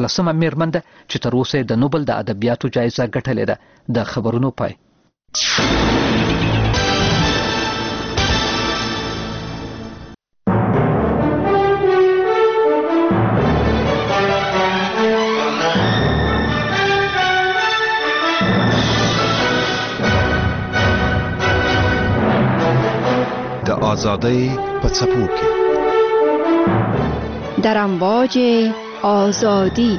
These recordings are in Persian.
14مه میرمن ده چې تر اوسه د نوبل د ادبیاتو جایزه ګټلې ده. د خبرونو پای. د آزادی په څپو کې در امواج آزادی.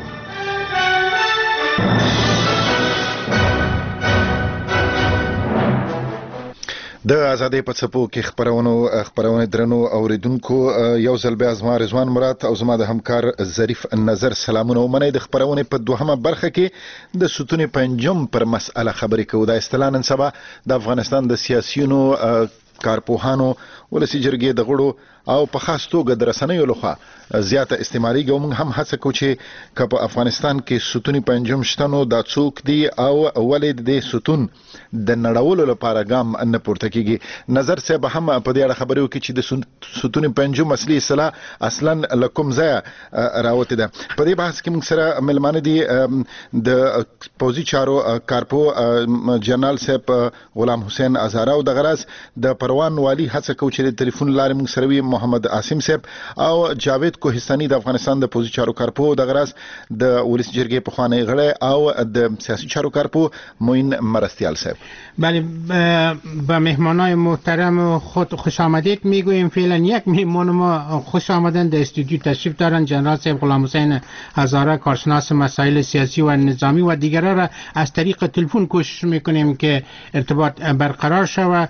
د آزادۍ په څپو کې خبرونه درنو اوریدونکو، یو ځل بیا زما رضوان مراد او زما د همکار ظریف نظر سلامونه ومنئ. د خبرونه په دوهمه برخه کې د ستون پنجم پر مسأله خبرې کوو. د اصطلاح نن سبا د افغانستان د سیاسيونو، کارپوهانو، ولسی جرګې د غړو او په خاص توګه د رسنیو لخوا زیاته استعمالي کوم هم هڅه کوي چې په افغانستان کې ستونی پنجم شتنو د څوک دی او ولید د ستون د نړولو لپاره ګام ان پورته کیږي. نظر صاحب هم په دې اړه خبرو کې چې د ستونی پنجم اصلي اصطلاح اصلا لکم ځای راوته ده. په دې بحث کې موږ سره ملمانه دي د پوزي چارو کارپو جنرال صاحب غلام حسین ازهرا او د غراس د پروان والی هڅه کوي چې د ټلیفون لارې موږ سره وي محمد عاصم صاحب او جاوید کوهستاني د افغانستان د پوزي چارو کارپو د غراس د ولس جرګې په خوانې غړی او د سیاسي چارو کارپو موین مرستیال صاحب. بله، با مهمانای محترم خود خوش آمدید میگوییم. فعلا یک مهمان ما خوش آمدن در استودیو تشریف دارن، جنرال صاحب غلام حسین ازهرا، کارشناس مسائل سیاسی و نظامی و دیگرها را از طریق تلفن کوشش میکنیم که ارتباط برقرار شود.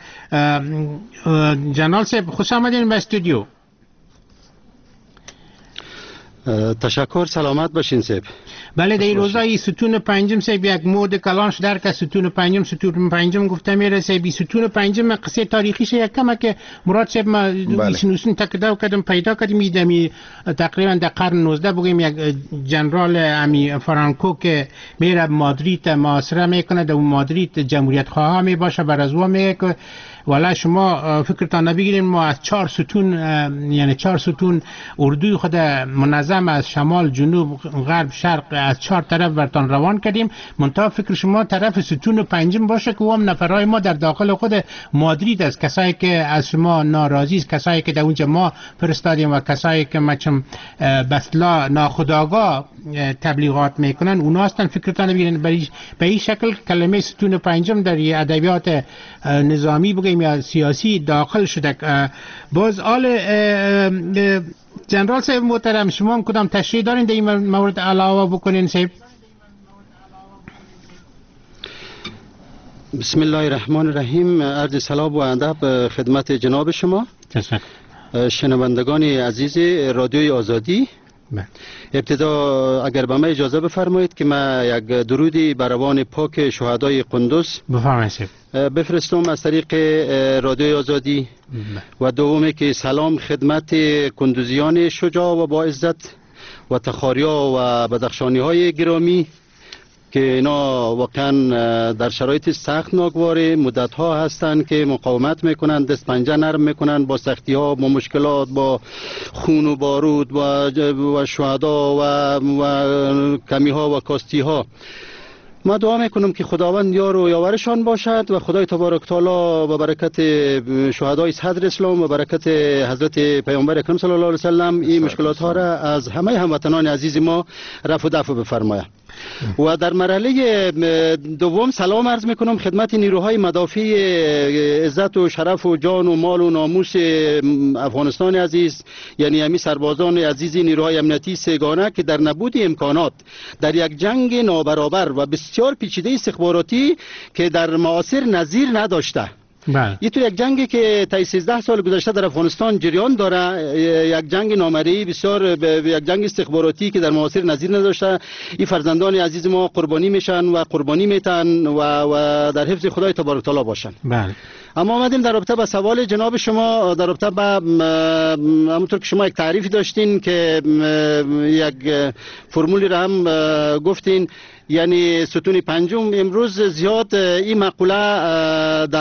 جنرال صاحب خوش آمدین به استودیو. تشکر، سلامت باشین صاحب. بله، در این روزای ستون پنجم صاحب یک مود کلانش در که ستون پنجم گفته میره صاحب. ستون پنجم قصه تاریخیش یک کمه که مراد صاحب ما نوسین تکده کردم پیدا کردیم میدمی تقریبا در قرن 19 بگیم یک جنرال امی فرانکو که میره مادرید محاصره میکنه. در مادرید جمهوریت خواه می باشه، بر از او میگه والا شما فکرتان نبگیرین ما از 4 ستون یعنی 4 ستون اردوی خود منظم از شمال جنوب غرب شرق از 4 طرف برتان روان کردیم. منتها فکر شما طرف ستون پنجم باشه که هم نفرهای ما در داخل خود مادرید است، کسایی که از شما ناراضی است، کسایی که در اونجا ما فرستادیم و کسایی که مچم بسلا ناخودآگاه تبلیغات میکنن اونا هستن. فکرتان نبگیرین به این شکل کلمه ستون پنجم در ادبیات نظامی بگیم یا سیاسی داخل شده. باز آل جنرال صاحب محترم، شما هم کدام تشریح دارین در این مورد علاوه بکنین صاحب؟ بسم الله الرحمن الرحیم. عرض سلام و ادب خدمت جناب شما، شنوندگان عزیز رادیوی آزادی. ابتدا اگر به من اجازه بفرمایید که من یک درودی بر روان پاک شهدای قندوز بفرستم از طریق رادیوی آزادی. و دومی که سلام خدمت کندوزیان شجاع و با عزت و تخاریا و بدخشانی های گرامی که اینا واقعا در شرایط سخت ناگوار مدت ها هستند که مقاومت میکنند، دست پنجه نرم میکنند با سختی ها، با مشکلات، با خون و بارود و شهدا و کمی ها و کاستی ها. ما دعا میکنم که خداوند یار و یاورشان باشد و خدای تبارک تعالی و برکت شهدای صدر اسلام و برکت حضرت پیامبر اکرم صلی الله علیه و سلم این مشکلات ها را از همه هموطنان عزیز ما رفع و دفع بفرماید. و در مرحله دوم سلام عرض میکنم خدمت نیروهای مدافع عزت و شرف و جان و مال و ناموس افغانستان عزیز، یعنی همی سربازان عزیز نیروهای امنیتی سگانه که در نبود امکانات در یک جنگ نابرابر و بسیار پیچیده استخباراتی که در معاصر نظیر نداشته، یه تو یک جنگی که تا 13 سال گذشته در افغانستان جریان داره، یک جنگ نامرئی بسیار، یک جنگ استخباراتی که در معاصر نظیر نداشته، این فرزندان عزیز ما قربانی میشن و قربانی میتن و در حفظ خدای تبارک تعالی باشن. بله. اما آمدیم در رابطه با سوال جناب شما، در رابطه با همونطور که شما یک تعریفی داشتین که یک فرمولی را هم گفتین، یعنی ستون پنجم. امروز زیاد این مقوله در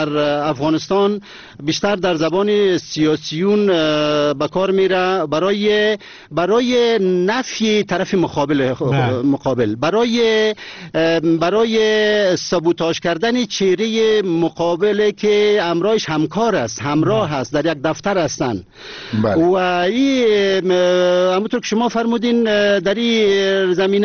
افغانستان بیشتر در زبان سیاسیون به کار میره برای نفی طرف مقابل، برای سابوتاژ کردن چهره مقابل که امرایش همکار است، همراه است، در یک دفتر هستند. و این همونطور که شما فرمودین در این زمینه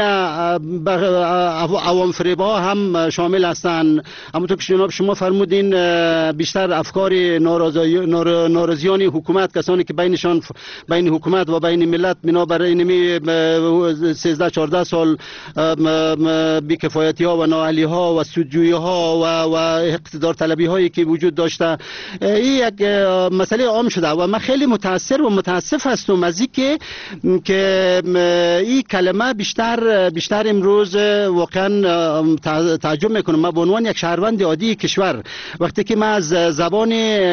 عوام فریبا هم شامل هستند. همونطور که شما فرمودین بیشتر افکار ناراضیان حکومت، کسانی که بین حکومت و بین ملت بنابر اینمی 13-14 سال بی‌کفایتی ها و نااهلی ها و سودجویی ها و اقتدار طلبی هایی که وجود داشته، این یک مسئله عام شده و من خیلی متاثر و متاسف هستم از اینکه این کلمه بیشتر امروز واقعا تعجب میکنم. من به عنوان یک شهروند عادی کشور وقتی که من از زبان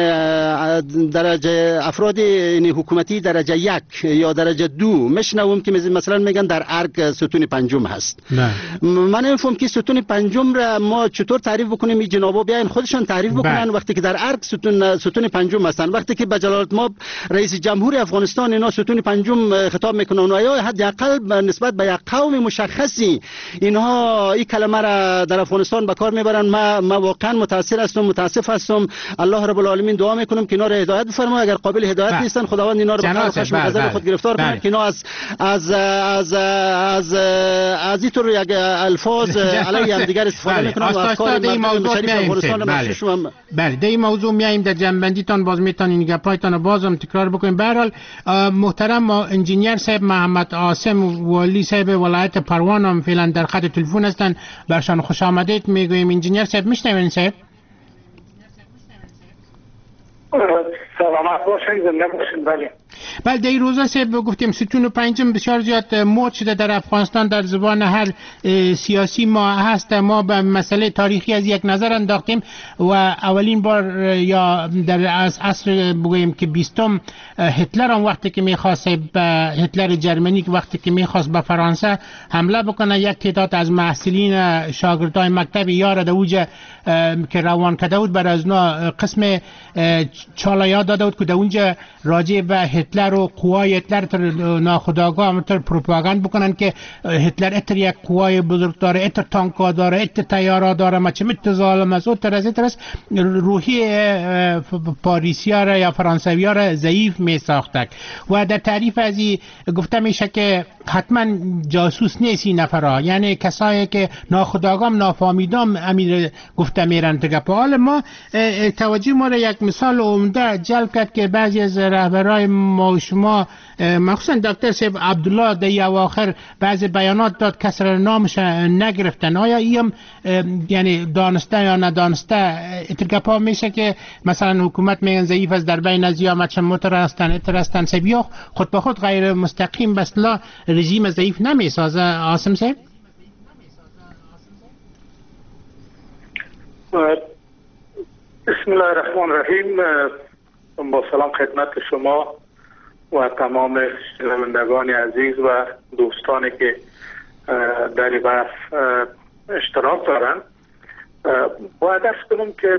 درجه افراد حکومتی درجه 1 یا درجه 2 میشنوم که مثلا میگن در ارگ ستون پنجم هست، من نمیفهم که ستون پنجم را ما چطور تعریف بکنیم. این جنابا بیاین خودشان تعریف بکنن وقتی که در ارگ ستون پنجم هستن، وقتی که به جلالتمآب رئیس جمهور افغانستان اینا ستون پنجم خطاب میکنن و یا حداقل نسبت به یک قوم مشخصی اینها این کلمه را در افغانستان به کار میبرن. من واقعا متاسف هستم. الله رب العالمین دعا میکنم که اینا را هدایت بفرماید. اگر قابل هدایت نیستن خداوند اینا را به خشم غضب خود گرفتار کنه که اینا از این طور یک الفاظ علیه هم دیگر استفاده میکنن و افکار مشریف افغانستان مخشوشم. بله در این موضوع میایم در جنبندی تان باز میتونین گپایتان بازم تکرار بکنیم. به هر حال محترم انجینیر صاحب محمد عاصم والی صاحب ولایت پروان هم فعلا در خط تلفن هستن، برشان خوش آمدید میگویم. انجینیر صاحب میشنوین صاحب؟ سلامت باشین، زنده باشین. بله در این روزا صاحب گفتیم ستون پنجم بسیار زیاد مد شده در افغانستان، در زبان هر سیاسی ما هست. ما به مسئله تاریخی از یک نظر انداختیم و اولین بار یا در عصر بگوییم که 20 هتلر هم وقتی که میخواست، هتلر جرمنی که وقتی که میخواست به فرانسه حمله بکنه، یک تعداد از محصلین شاگردای مکتب یار دوجه که روان کرده بود بر از اونا قسم چالایات داده بود که در اونجا راجع به هتلر و قوای هتلر تر ناخودآگاه همونطور پروپاگاند بکنن که هتلر اتر یک قوای بزرگ داره، اتر تانکا داره، اتر تیارا داره، ما چه ظالم است. او ترس روحی پاریسیا را یا فرانسوی را ضعیف می ساختک و در تعریف از این گفته میشه که حتما جاسوس نیست این نفرها، یعنی کسایی که ناخودآگاه نافهمیدم امیر گفته میرن تو گپ. حالا ما توجه ما را یک مثال عمده جلب کرد که بعضی از رهبرای ما و شما مخصوصا دکتر صاحب عبدالله در اواخر بعضی بیانات داد کسر نامش نگرفتن. آیا این یعنی دانسته یا ندانسته اترگپا میشه که مثلا حکومت میگن ضعیف از در بین از یا مچم اترستن سبیا خود به خود غیر مستقیم بسلا رژیم ضعیف نمیسازه؟ عاصم صاحب بسم الله الرحمن الرحیم. با سلام خدمت شما و تمام شنوندگان عزیز و دوستانی که در بحث اشتراک دارند. باید ارز کنم که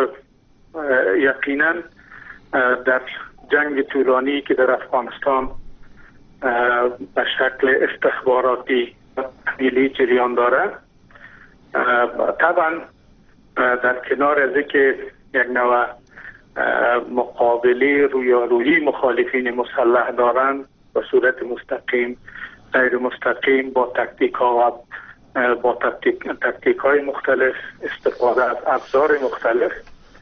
یقینا در جنگ طولانی که در افغانستان به شکل استخباراتی تحمیلی جریان داره، طبعا در کنار از که یک نوع مقابله رویارویی مخالفین مسلح دارند به صورت مستقیم غیر مستقیم با تکتیک ها و با تکتیک های مختلف، استفاده از ابزار مختلف،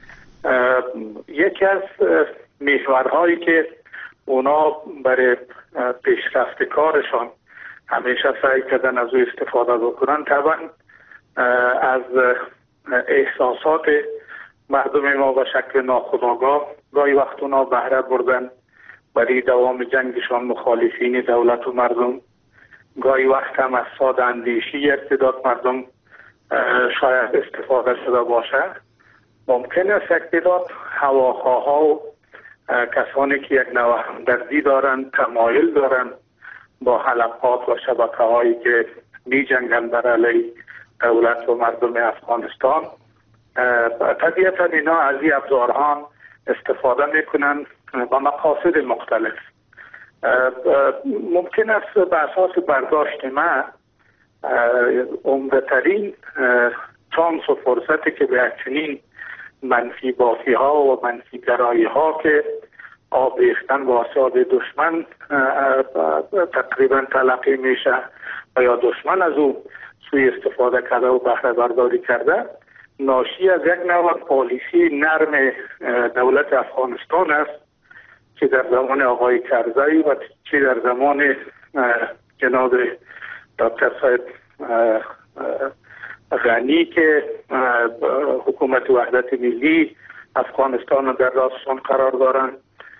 یکی از محورهایی که اونا برای پیشرفت کارشان همیشه سعی کردن از او استفاده بکنن، طبعا از احساسات مردم ما به شکل ناخودآگاه گاهی وقت اونا بهره بردن برای دوام جنگشان مخالفین دولت و مردم، گاهی وقت هم از ساده اندیشی ارتداد مردم شاید استفاده شده باشه. ممکن است اقتدار هواخواها و کسانی که یک نوع همدردی دارند، تمایل دارند با حلقات و شبکه هایی که می جنگن بر علیه دولت و مردم افغانستان طبیعتا اینا از این ابزارها استفاده میکنن با مقاصد مختلف. ممکن است به اساس برداشت من عمده‌ترین چانس و فرصتی که به چنین منفی بافی ها و منفی گرایی ها که آب ریختن با آسیاب دشمن تقریبا تلقی میشه و یا دشمن از او سوی استفاده کرده و بهره برداری کرده، ناشی از یک نوع پالیسی نرم دولت افغانستان است که در زمان آقای کرزی و چه در زمان جناب دکتر صاحب غنی که حکومت وحدت ملی افغانستان رو در راستشان قرار دارند.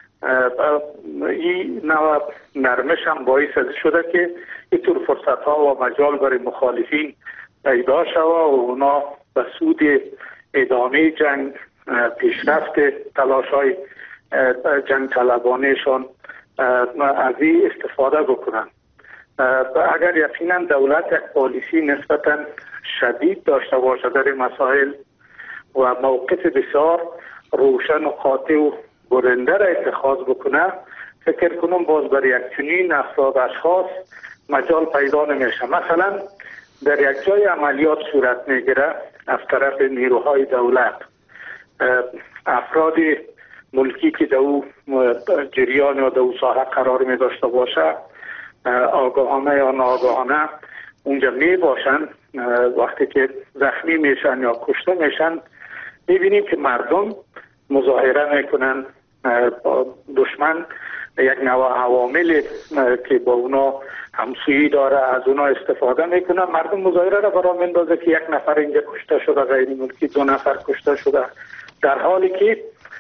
این نوع نرمش هم باعث شده که اینطور فرصت ها و مجال برای مخالفین پیدا شود و اونا به سود ادامه جنگ، پیشرفت تلاش های جنگ طلبانهشان از این استفاده بکنن. اگر یقینا دولت یک پالیسی نسبتا شدید داشته باشد در مسائل و موقف بسیار روشن و قاطع و برنده را اتخاذ بکنه، فکر کنم باز برای یک چنین افراد اشخاص مجال پیدا نمیشه. مثلا در یک جای عملیات صورت میگیره از طرف نیروهای دولت، افراد ملکی که در او جریان یا در او ساحه قرار می داشته باشه، آگاهانه یا ناآگاهانه اونجا می باشن، وقتی که زخمی میشن یا کشته میشن میبینیم که مردم مظاهره میکنن. دشمن یک نوع عوامل که با اونا همسویی داره از اونا استفاده میکنه، مردم مظاهره را برای مندازه که یک نفر اینجا کشته شده، غیر ملکی 2 نفر کشته شده، در حالی که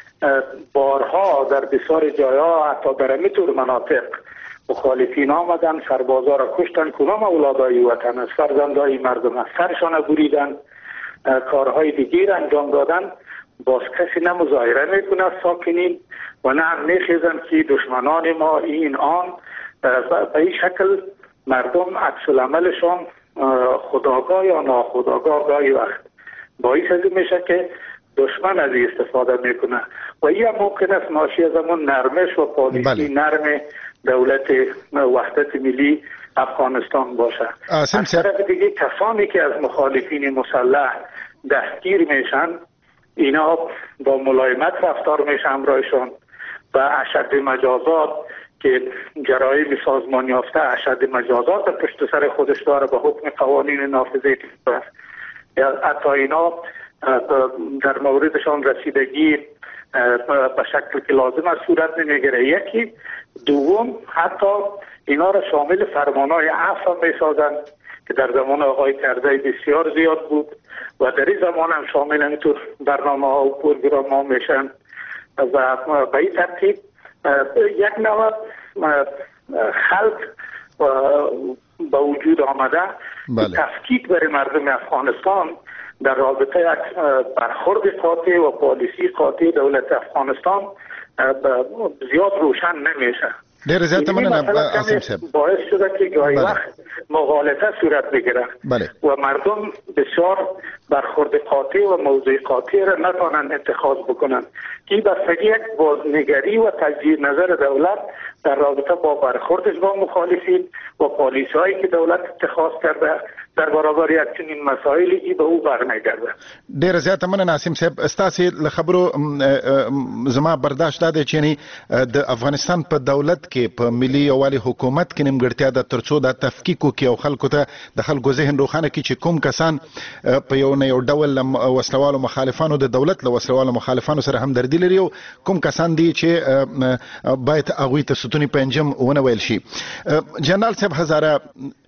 بارها در بسیار جاها حتی در میتور مناطق مخالفین آمدن سربازا را کشتن، کدام اولادای وطن است، فرزندای مردم است، سرشان بریدن، کارهای دیگر انجام دادن. باز کسی نه مظاهره میکنه ساکنین و نه میخیزن که دشمنان ما این آن. به این شکل مردم عکس العملشان خودآگاه یا ناخودآگاه گاهی وقت باعث از میشه که دشمن از این استفاده میکنه و این ممکن است ناشی از همون نرمش و پالیسی نرم دولت وحدت ملی افغانستان باشه. از طرف دیگه کسانی که از مخالفین مسلح دستگیر میشن، اینا با ملایمت رفتار میشه همراهشان و اشد مجازات که جرایم سازمان یافته اشد مجازات پشت سر خودش داره به حکم قوانین نافذه است. حتی اینا در موردشان رسیدگی به شکل که لازم است صورت نمیگیره. یکی دوم حتی اینا را شامل فرمانهای عفو میسازن که در زمان آقای کرزی بسیار زیاد بود و در این زمان هم شامل اینطور برنامه ها و پروگرام ها میشن و به این ترتیب یک نوع خلق به وجود آمده. تفکیک برای مردم افغانستان در رابطه یک برخورد قاطع و پالیسی قاطع دولت افغانستان زیاد روشن نمیشه. ډیر زیاته مننه عاصم صاحب. باعث شده که گاهی وقت مغالطه صورت بگیره و مردم بسیار برخورد قاطع و موضوع قاطع را نتوانند اتخاذ بکنند که بستگی یک بازنگری و تجدید نظر دولت در رابطه با برخوردش با مخالفین و پالیسی هایی که دولت اتخاذ کرده در برابر یک چنین مسائلی به او برمیگرده. ډیر زیاته مننه عاصم صاحب. ستاسو له خبرو زما برداشت ده چې د افغانستان په دولت کې په ملي یووالي حکومت کې نیمګړتیا ده ترڅو د تفکیک وکړي او خلکو ته د خلکو ذهن روښانه کړي چې کوم کسان په یو ډول وسلوالو مخالفانو د دولت له وسلوالو مخالفانو سره همدردي لري او کوم کسان دي چې باید هغوی ته ستوني پنجم ونه ویل شي. جنرال صاحب هزاره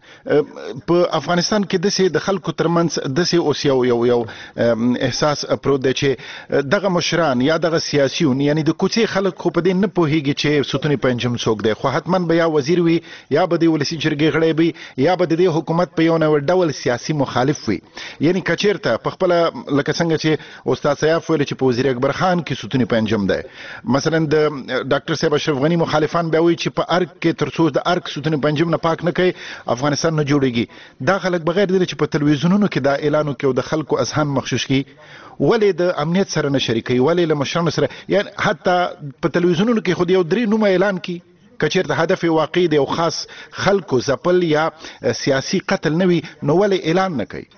په افغانستان کې د خلکو ترمنځ د اوس یو احساس پروت دی چې دغه مشران یا دغه سیاسيون یعنی د کوڅې خلک خو په دې نه پوهیږي چې ستوني پنجم څوک دی، خو حتما به یا وزیر وي یا به د ولسی جرګې غړی وي یا به د حکومت په یو ډول سیاسي مخالف وي. یعنی کچیرته په خپل لکه څنګه چې استاد سیاف ویل چې په وزیر اکبر خان کې ستوني پنجم دی، مثلا د ډاکټر صاحب اشرف غنی مخالفان به وي چې په ارګ کې ترڅو د ارګ ستوني پنجم نه پاک نه کوي افغانستان مسله نه جوړیږي دا خلک بغیر د چې په تلویزیونونو کې دا اعلان وکړي او د خلکو اذهان مغشوش کړي ولې د امنیت سره نه شریکي ولې له مشرانو سره یعنی حتی په تلویزیونونو کې خو یو 3 نومه اعلان کړي کچېرته هدف واقعي دی او خاص خلکو ځپل یا سیاسي قتل نه وي نو ولې اعلان نه کوي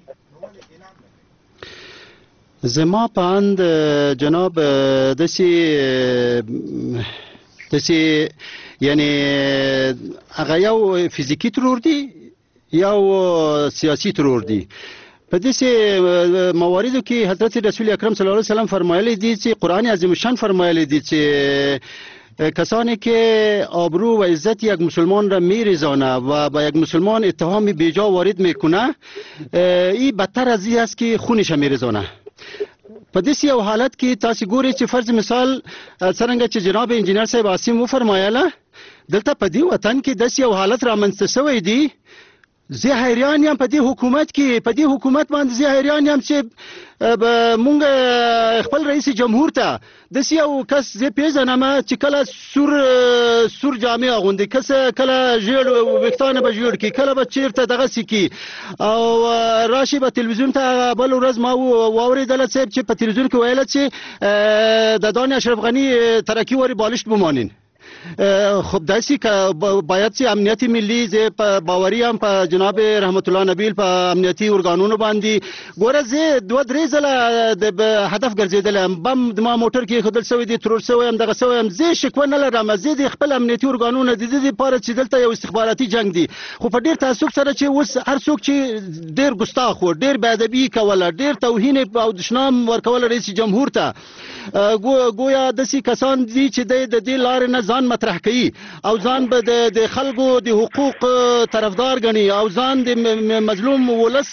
زما په اند جناب دسی یعنی هغه یو فزیکی ترور دی یو سیاسی ترور دی په دې مواردو کې حضرت رسول اکرم صلی الله علیه وسلم فرمایلی دي چې قرآن عظیم شان فرمایلی دي چې کسانی که آبرو و عزت یک مسلمان را میریزانه و با یک مسلمان اتهام بیجا وارد میکنه این بدتر از این است که خونش میریزانه په دې یو حالت کې تاسو ګورئ چې فرض مثال څنګه چې جناب انجینر صاحب عاصم و فرمایله دلته په دې وطن کې د یو حالت رامنځته شوی دی زه حیران یم په دې حکومت کې په دې حکومت باندې زه حیران یم چې مونږ خپل رئیس جمهور ته د یو کس زه پیژنم چې کله سور جامې اغوندي کله ژیړ وختانه به ژیړ کی کله به چیرته دغه سکی او راشي په تلویزیون ته بل ورځ ما واوریدل چې په تلویزیون کې ویل چې د دانش اشرف غنی ترکی وری بالشت بمانین خب داسي که باید چې امنیتي ملي زه په باوري هم په جناب رحمت الله نبیل په امنیتي ارګانونو باندې ګوره زه 2-3 ځله د هدف ګرځیدلم بم د ما موټر کې خدل سوی دي ترور سوی هم دغه سوی هم زه شکوه نه لرم زه د خپل امنیتي ارګانونو د دې لپاره چې دلته یو استخباراتي جنگ دی خو په ډیر تعصب سره چې اوس هر څوک چې ډیر ګستاخ و ډیر بې ادبي کوله ډیر توهین او دشنام ورکول رئیس جمهور ته گویا داسې کسان دي چې د دې لارې نه ځان مطرح کوي او ځان به د خلکو د حقوق طرفدار ګڼي او ځان د مظلوم ولس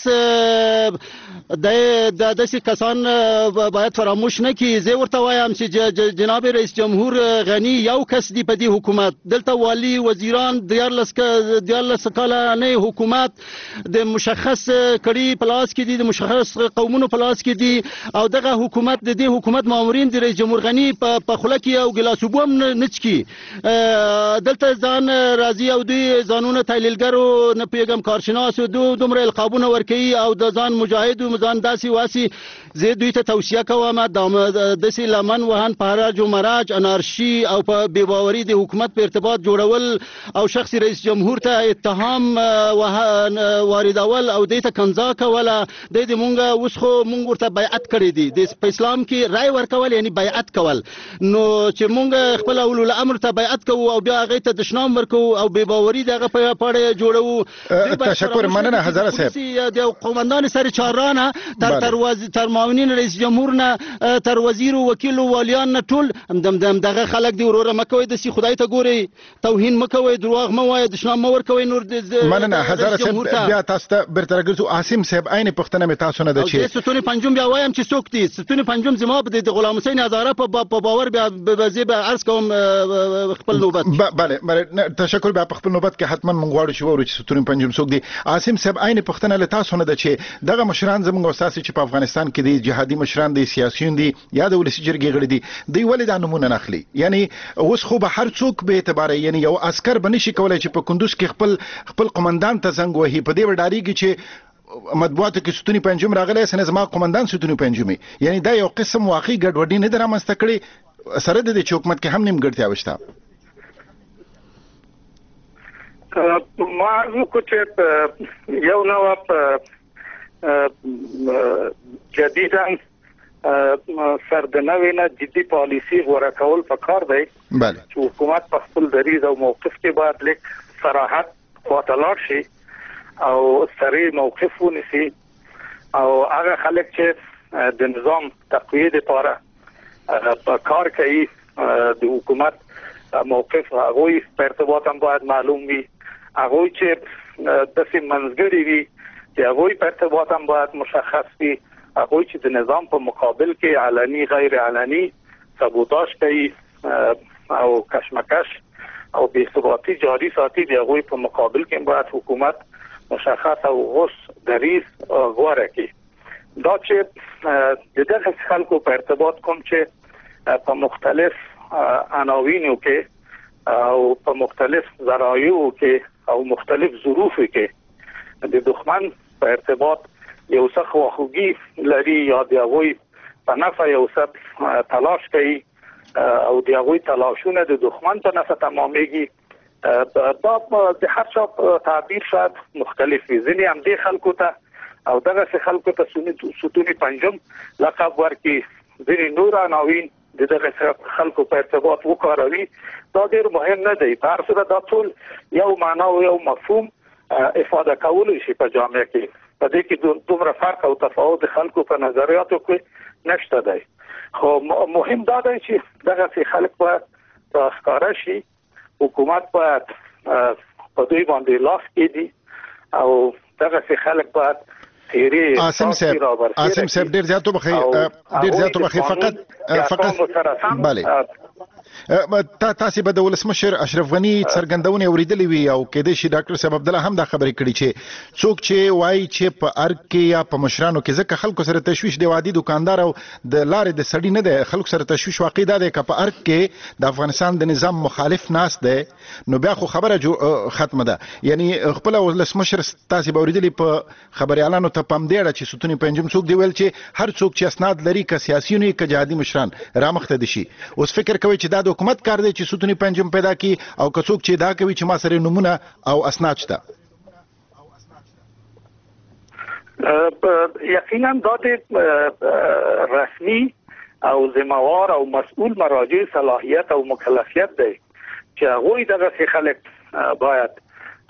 د داسې کسان باید فراموش نه کړي زه ورته وایم چې جناب رئیس جمهور غنی یو کس دی په دې حکومت دلته والی وزیران 14 کاله حکومت د مشخص کړي پلاس کې دي د مشخص قومونو پلاس کې دي او دغه حکومت د دې حکومت مامورین د رئیس جمهور غنی په خوله کې او ګلاسوبو هم نچکی دلته ځان راضي او دوی ځانونه تحلیلګرو نه پیغام کارشناس دومره القابونه ورکوي او د ځان مجاهد او ځان داسي واسي زه دوی ته توصیه کوم د سي لمن وهن پهراج او مراج انارشي او په بیباوري د حکومت په ارتباط جوړول او شخصي رئیس جمهور ته اتهام واردول او د ته کنځا کوله د مونږه اوس خو مونږ ورته بیعت کړی دي د اسلام کې رائے ورکول یعنی بیعت کول نو چې مونږ خپل اولو الامر ته بیعت کوو او بیا هغه ته دشنام ورکو او بیباوري دغه په پاړه جوړو تشکر مننه حضرت صاحب د قومندان سر چارانه تر معاونین رئیس جمهور نه تر وزیر او وکیل او والیان نه ټول دغه خلک دی وروره مکوي د سی خدای ته ګوري توهین مکوي دروغ مو وای دشنام مو ورکوي نور مننه حضرت صاحب بیا تاسو ته برترګرځو عاصم صاحب عین پښتنه می تاسو نه د چې ستونی پنجم بیا وایم چې څوک دي ستونی پنجم زما د غلام حسین هزاره په باور بیا به عرض کوم خپل نوبت بله تشکر بیا خپل نوبت کې حتما مونږ غواړو چې ورو چې ستونی پنجم څوک دي عاصم صاحب عین پښتنه له تاسو نه د چې دغه مشران زموږ اساسي چې په افغانستان کې دي جهادي مشران دي سیاسيون دي یا د ولسی جرګې غړي دي دوی ولې د نمونه نخلي یعنی اوس خو به هر څوک به اعتبار یعنی یو عسكر بنشي کولای چې په کندوز کې خپل قومندان ته زنګ وهي په دې وډاریږي چې مطبوعاتو کې ستونی پنجم راغلی سنه زما قومندان ستونی پنجمي یعنی دا یو قسم واقعي ګډوډي نه درامسته کړي سره د حکومت کې هم نیمګړتیا وشته ما زه چې یو نو جدیداً سردنوینه جدي پالیسی غوړه کول پکار دی چې حکومت په خپل دریض او موقف کې باید لیک صراحت خاطلار شي او سری موقف ونیسي او هغه خلک چې د نظام تقویه لپاره په کار کوي د حکومت موقف هغوی په ارتباط هم باید معلوم وي هغوی چې داسې منځګړي وي چې هغوی په ارتباط هم باید مشخص وي هغوی چې د نظام په مقابل کې علني غیر علني سبوتاژ کوي او کشمکش او بې ثباتي جاري ساتي د هغوی په مقابل کې باید حکومت مشخص او غوث دریض غوره کړي دا چې د دغه خلکو په ارتباط کوم چې په مختلف عناوینو کې او په مختلف ذرایعو کې او مختلف ظروفو کې د دښمن په ارتباط یو څه خواخوږي لري یا د هغوی په نفع یو څه تلاش کوي او د هغوی تلاشونه د دښمن په نفع تمامېږي دا د هر چا تعبیر شاید مختلف وي. ځینې هم دې خلکو ته او دغه خلکو ته ستون پنجم لقب ورکړي، ځینې نور عناوین د دغه خلکو په ارتباط وکاروي. دا ډېر مهم نه دی. په هر صورت دا ټول یو معنا او یو مفهوم افاده کولی شي په جامعه کې. په دې کې دومره فرق او تفاوت د خلکو په نظریاتو کې نشته دی. خو مهم دا دی چې دغه خلک په ښکاره شي، حکومت باید په دوی باندې لاس کېږي او دغه خلک باید عاصم صاحب ډیر زیاتو بخي فقط بله تاسو به د ولسمشر اشرف غنی څرګندونه اوریدلې وی او کېدې شي ډاکټر صاحب عبد الله هم دا خبرې کړې چې څوک چې وایي چې په ارګ کې یا په مشرانو کې ځکه خلکو سره تشويش دی، وادي دکاندار او د لارې د سړی نه دی، خلکو سره تشويش واقع دی چې په ارګ کې د افغانستان د نظام مخالف ناس دی نو بیا خو خبره ختمه ده. یعنی خپل ولسمشر تاسو به اوریدلې په خبري اعلانو ته پام دی چې ستونی پنځم څوک دی ویل چې هر څوک چې اسناد لري که سیاسي نه که جهادي مشران رامخته دي شي. اوس فکر کوي چې دا د حکومت کار دی چې ستونی پنځم پیدا کی او که څوک چې دا کوي چې ما سره نمونه او اسناد شته. یقینا دا د رسمي او ذمہوار او مسؤل مراجع صلاحیت او مکلفیت دی چې هغوی دغه خلک باید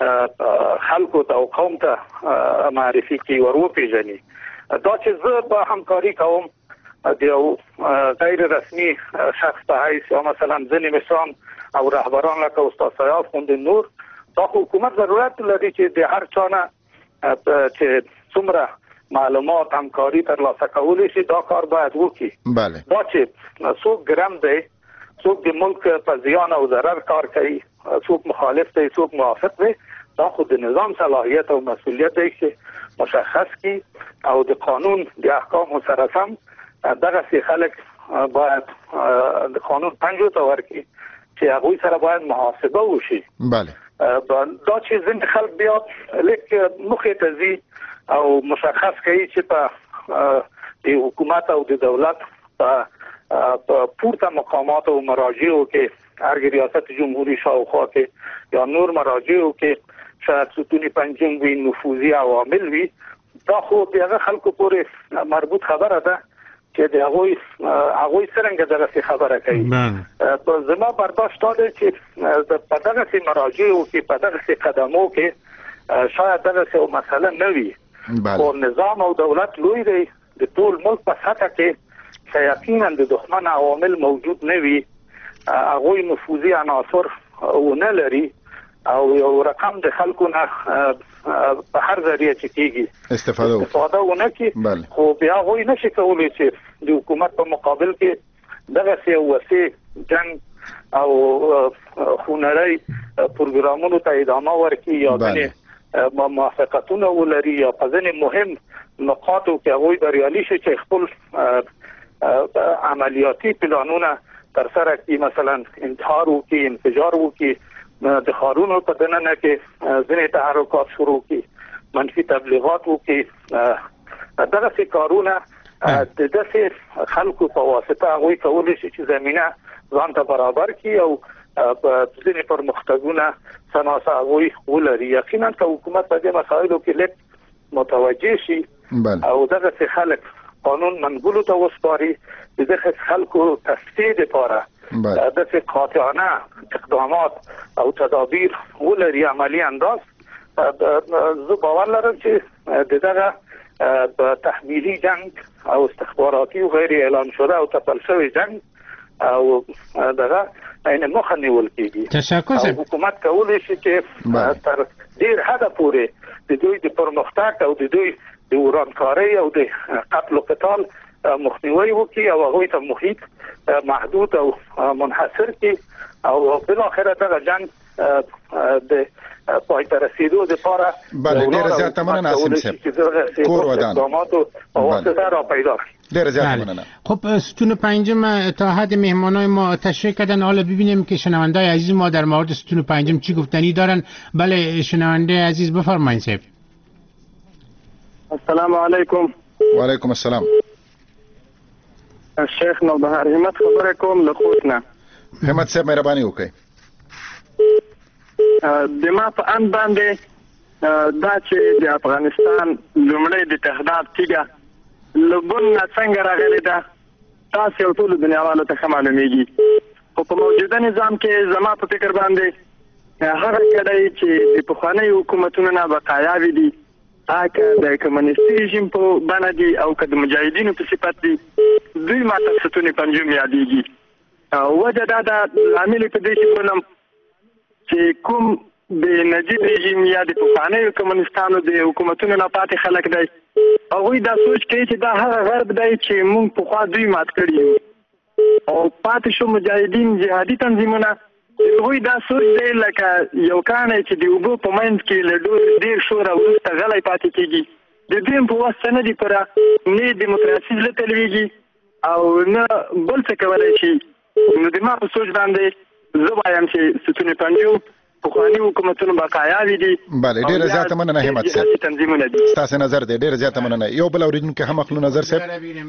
خلکو ته او قوم ته معرفي کوي ورو پیژني. دا چې زه به همکاري کوم د یو غیر رسمي شخص په حیث یا مثلا ځینې مشران او رهبران لکه استاد سیاف خوند نور، دا حکومت ضرورت لري چې د هر چا نه چې څومره معلومات همکاري ترلاسه کولی شي دا کار باید وکړي. بله دا چې څوک ګرم دی، څوک د ملک په زیان او ضرر کار کوي، څوک مخالف دی، څوک موافق دی، دا خو د نظام صلاحیت او مسؤلیت دی چې مشخص کی او د قانون د احکام سره سم دغه خلک باید د قانون پنځو ته ورکړي چې هغوی سره باید محاسبه وشي. بله دا چې ځینې خلک بیا لیک مخې ته ځي او مشخص کوي چې په د حکومت او د دولت په پورته مقامات او مراجعو کې هر ریاست جمهوری شاوخوا کې یا نور مراجعو کې شاید ستونی پنځم وي، نفوذي عوامل وي. دا خو دغه خلکو پورې مربوط خبره ده چې د هغوی څنګه دغه خبره کوي. په زما برداشت دا دی چې په دغه مراجعو کې په دغه قدمو کې شاید دغه مسله نه وي. خو نظام او دولت لوی دی، د ټول ملک په سطح کې چې یقینا د دښمن عوامل موجود نه وي، هغوی نفوذي عناصر ونه لري او یو رقم د خلکو نه په هر ذریعه چې کېږي استفاده ونه کوي. خو بیا هغوی نشي کولی چې د حکومت په مقابل کې دغه وسیع جنگ او خونړی پروګرامونو ته ادامه ورکړي یا ځینې موافقتونه ولري یا په ځینې مهم نقاطو کې هغوی بریالي شي چې خپل عملیاتي پلانونه ترسره کړي، مثلا انتحار وکړي، انفجار وکړي، د ښارونو په دننه کې ځینې تحرکات شروع کړي، منفي تبلیغات وکړي. دغه کارونه د داسې خلکو په واسطه هغوی کولی شي چې زمینه ځان ته برابر کړي او په ځینې پرمختګونه سناسه هغوی ولري. یقینا که حکومت په دې مسایلو کې لږ متوجه شي او دغه خلک قانون منګولو ته وسپاري، د دغه خلکو تصفیه لپاره دغه قاطعانه اقدامات او تدابیر ولري عملی انداز، زه باور لرم چې دغه تحمیلی جنگ او استخباراتي او غیر اعلان شده او تپل شوی جنگ او دغه این مخه نیول کېږي او حکومت کولی شي چې تر ډیر حده پورې د دوی د پرمختګ او د دوی د ورانکارۍ او د قتل او قتال مخنیوي وکړي او هغوی ته محیط محدود او منحصر کړي او بالاخره دغه جنگ د پای ته رسیدو لپاره بله ډیره زیاته مننه عاصم صاحب. کور ودان اقداماتو په واسطه را پیدا کړي. ډیر زیات مننه. خب ستون پنجم تا حد مهمانای ما تشریح کردن، حالا ببینیم که شنوندای عزیز ما در مورد ستون پنجم چی گفتنی دارن. بله شنونده عزیز بفرمایید صاحب. السلام علیکم. و علیکم السلام. شیخ نوبهار همت خبره کوم له خوتنه. همت صاحب مهرباني وکړئ. د ما په ان باندې دا چې د افغانستان لومړی د اتحاد تیګه لګون څنګه راغلی ده تاسو یو ټول دنیاوالو ته معلومیږي. خو په موجوده نظام کې زما په فکر باندې هغه کډای چې د پخواني حکومتونو نه بقایاوي دي، هغه د کمونیستي رژیم په باندې دي او که د مجاهدینو په صفت دي، دوی ماته ستونې پنجم یادېږي. وجه دا د عامل په دې کې بولم چې کوم د نجیب رژیم یا د پخوانیو کمونیستانو د حکومتونو نه پاتې خلک دی، هغوی دا سوچ کوي چې دا هغه غرب دی چې موږ پخوا دوی مات کړي یو او پاتې شو مجاهدین جهادي تنظیمونه. هغوی دا سوچ دی لکه یو کاڼی چې د اوبو په منځ کې له ډېر شوره وروسته غلی پاتې کېږي. د دوی په واسطه نه دي پوره نه دیموکراسي زړه تلویږي او نه بل څه کولی شي. نو د ما په سوچ باندې زه وایم چې ستون پنجم پخواني حکومتونو بقایاوي دي. بله ډیره زیاته مننه همت صاحب، ستاسو نظر دی ډیره زیاته مننه. یو بل اوریدونکي هم خپل نظر صاحب.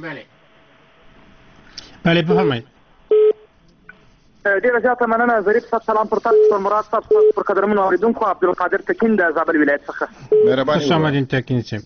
بله بفرمایئ. ډیره زیاته مننه ظریف صاحب. سلام پر تاسو پر مراد صاحب پر قدرمنو اوریدونکو. عبدالقادر تکین د زابل ولایت څخه. مهرباني. خوش آمدین تکین صاحب.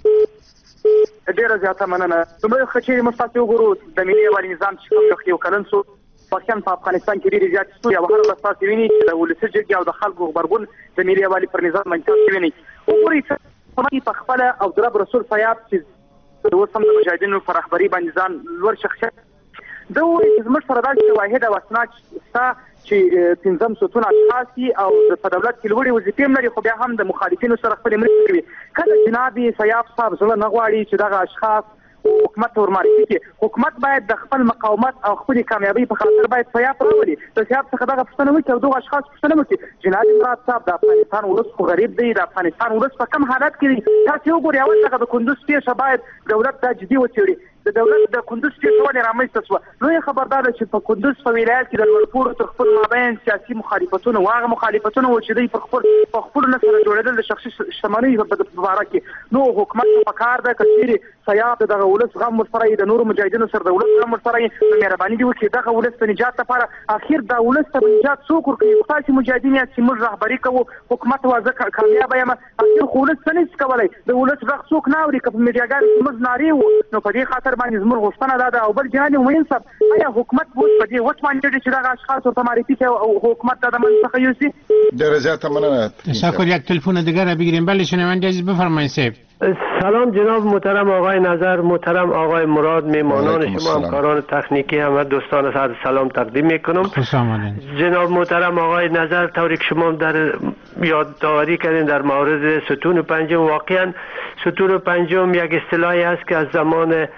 ډیره زیاته مننه. دومره خچې مستاسو وګورو د ملي یووالي نظام چې کوم یو کلن سو پاکستان په افغانستان کې ډېر زیات ستوري او هر ورځ تاسو وینئ چې د ولسي جرګې او د خلکو غبرګون د ملي یووالي پر نظام باندې تاسو وینئ. وګورئ چې په خپله او د رب رسول فیاض چې اوس هم د مجاهدینو په رهبري باندې ځان لوړ شخصیت ده ووایي چې زموږ سره داسې واحد او اسناد شته چې 15 ستون اشخاص دي او په دولت کې لوړې وظیفې هم لري، خو بیا هم د مخالفینو سره خپلې مرستې کوي. کله جناب فیاض صاحب زړه نه غواړي چې دغه اشخاص حکومت ورمعرفي کړي. حکومت باید د خپل مقاومت او خپل کامیابی په خاطر باید فیاض راولي. د فیاض څخه دغه پوښتنه وکړي او دغه اشخاص پوښتنه وکړي جناب مراد صاحب د افغانستان ولس خو غریب دی، د افغانستان ولس په کوم حالت کې دی. تاسو وګورئ اول څخه د کندوز پیښه باید دولت دا جدي وڅېړي. د دولت د کندوز پیښه ولې رامنځته شوه؟ لویه خبردار ده چې په کندوز په ولایت کې د لوړپوړو تر خپل مابین سیاسي مخالفتونه و هغه مخالفتونه و چې دوی په خپلو نه سره جوړېدل د شخصي شتمنیو په باره کې. نو حکومت ته پکار ده که چیرې فیاض دغه ولس غم ورسره یي، د نورو مجاهدینو سره د ولس غم ورسره یي، نو مهرباني دې وکړي دغه ولس د نجات لپاره اخر دا ولس ته نجات څوک ورکوي؟ تاسې مجاهدین یاست چې موږ رهبري کوو، حکومت واځه کامیابه یم، اخر خو ولس څه نشي کولی. د ولس غږ څوک نه اوري. که په میډیاګانو کې موږ نارې وو نو په دې خاطر باندې زموږ غوښتنه دا ده. او بل جهان موین صاحب آیا حکومت اوس په دې وچ باندې چې دغه اشخاص ورته معرفي کوي او حکومت دا د منځ څخه یوسي؟ ډیره زیاته مننه. تشکر. یک تلفن دیگر بگیریم. بله شنونده عزیز بفرمایید صاحب. سلام جناب محترم آقای نظر، محترم آقای مراد، میهمانان شما، همکاران تکنیکی، همه دوستان صد سلام تقدیم میکنم. خوش آمدید جناب محترم آقای نظر، طوری که شما در یادآوری کردین در مورد ستون پنجم، واقعا ستون پنجم یک اصطلاحی است که از زمان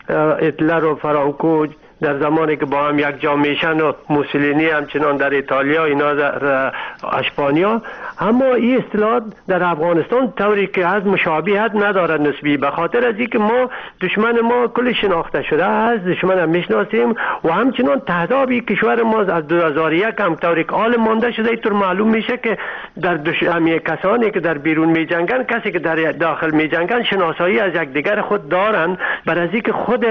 هیتلر و فرانکو در زمانی که با هم یک جا میشن و موسولینی همچنان در ایتالیا، اینا در اسپانیا، اما این اصطلاح در افغانستان طوری که از مشابهت ندارد نسبی، به خاطر از اینکه ما دشمن ما کل شناخته شده است، دشمن هم میشناسیم و همچنان تهدابی کشور ما از 2001 هم طوری که حال مانده شده. اینطور معلوم میشه که در همیه کسانی که در بیرون میجنگن، کسی که در داخل میجنگن شناسایی از یکدیگر خود دارن. بر از اینکه خود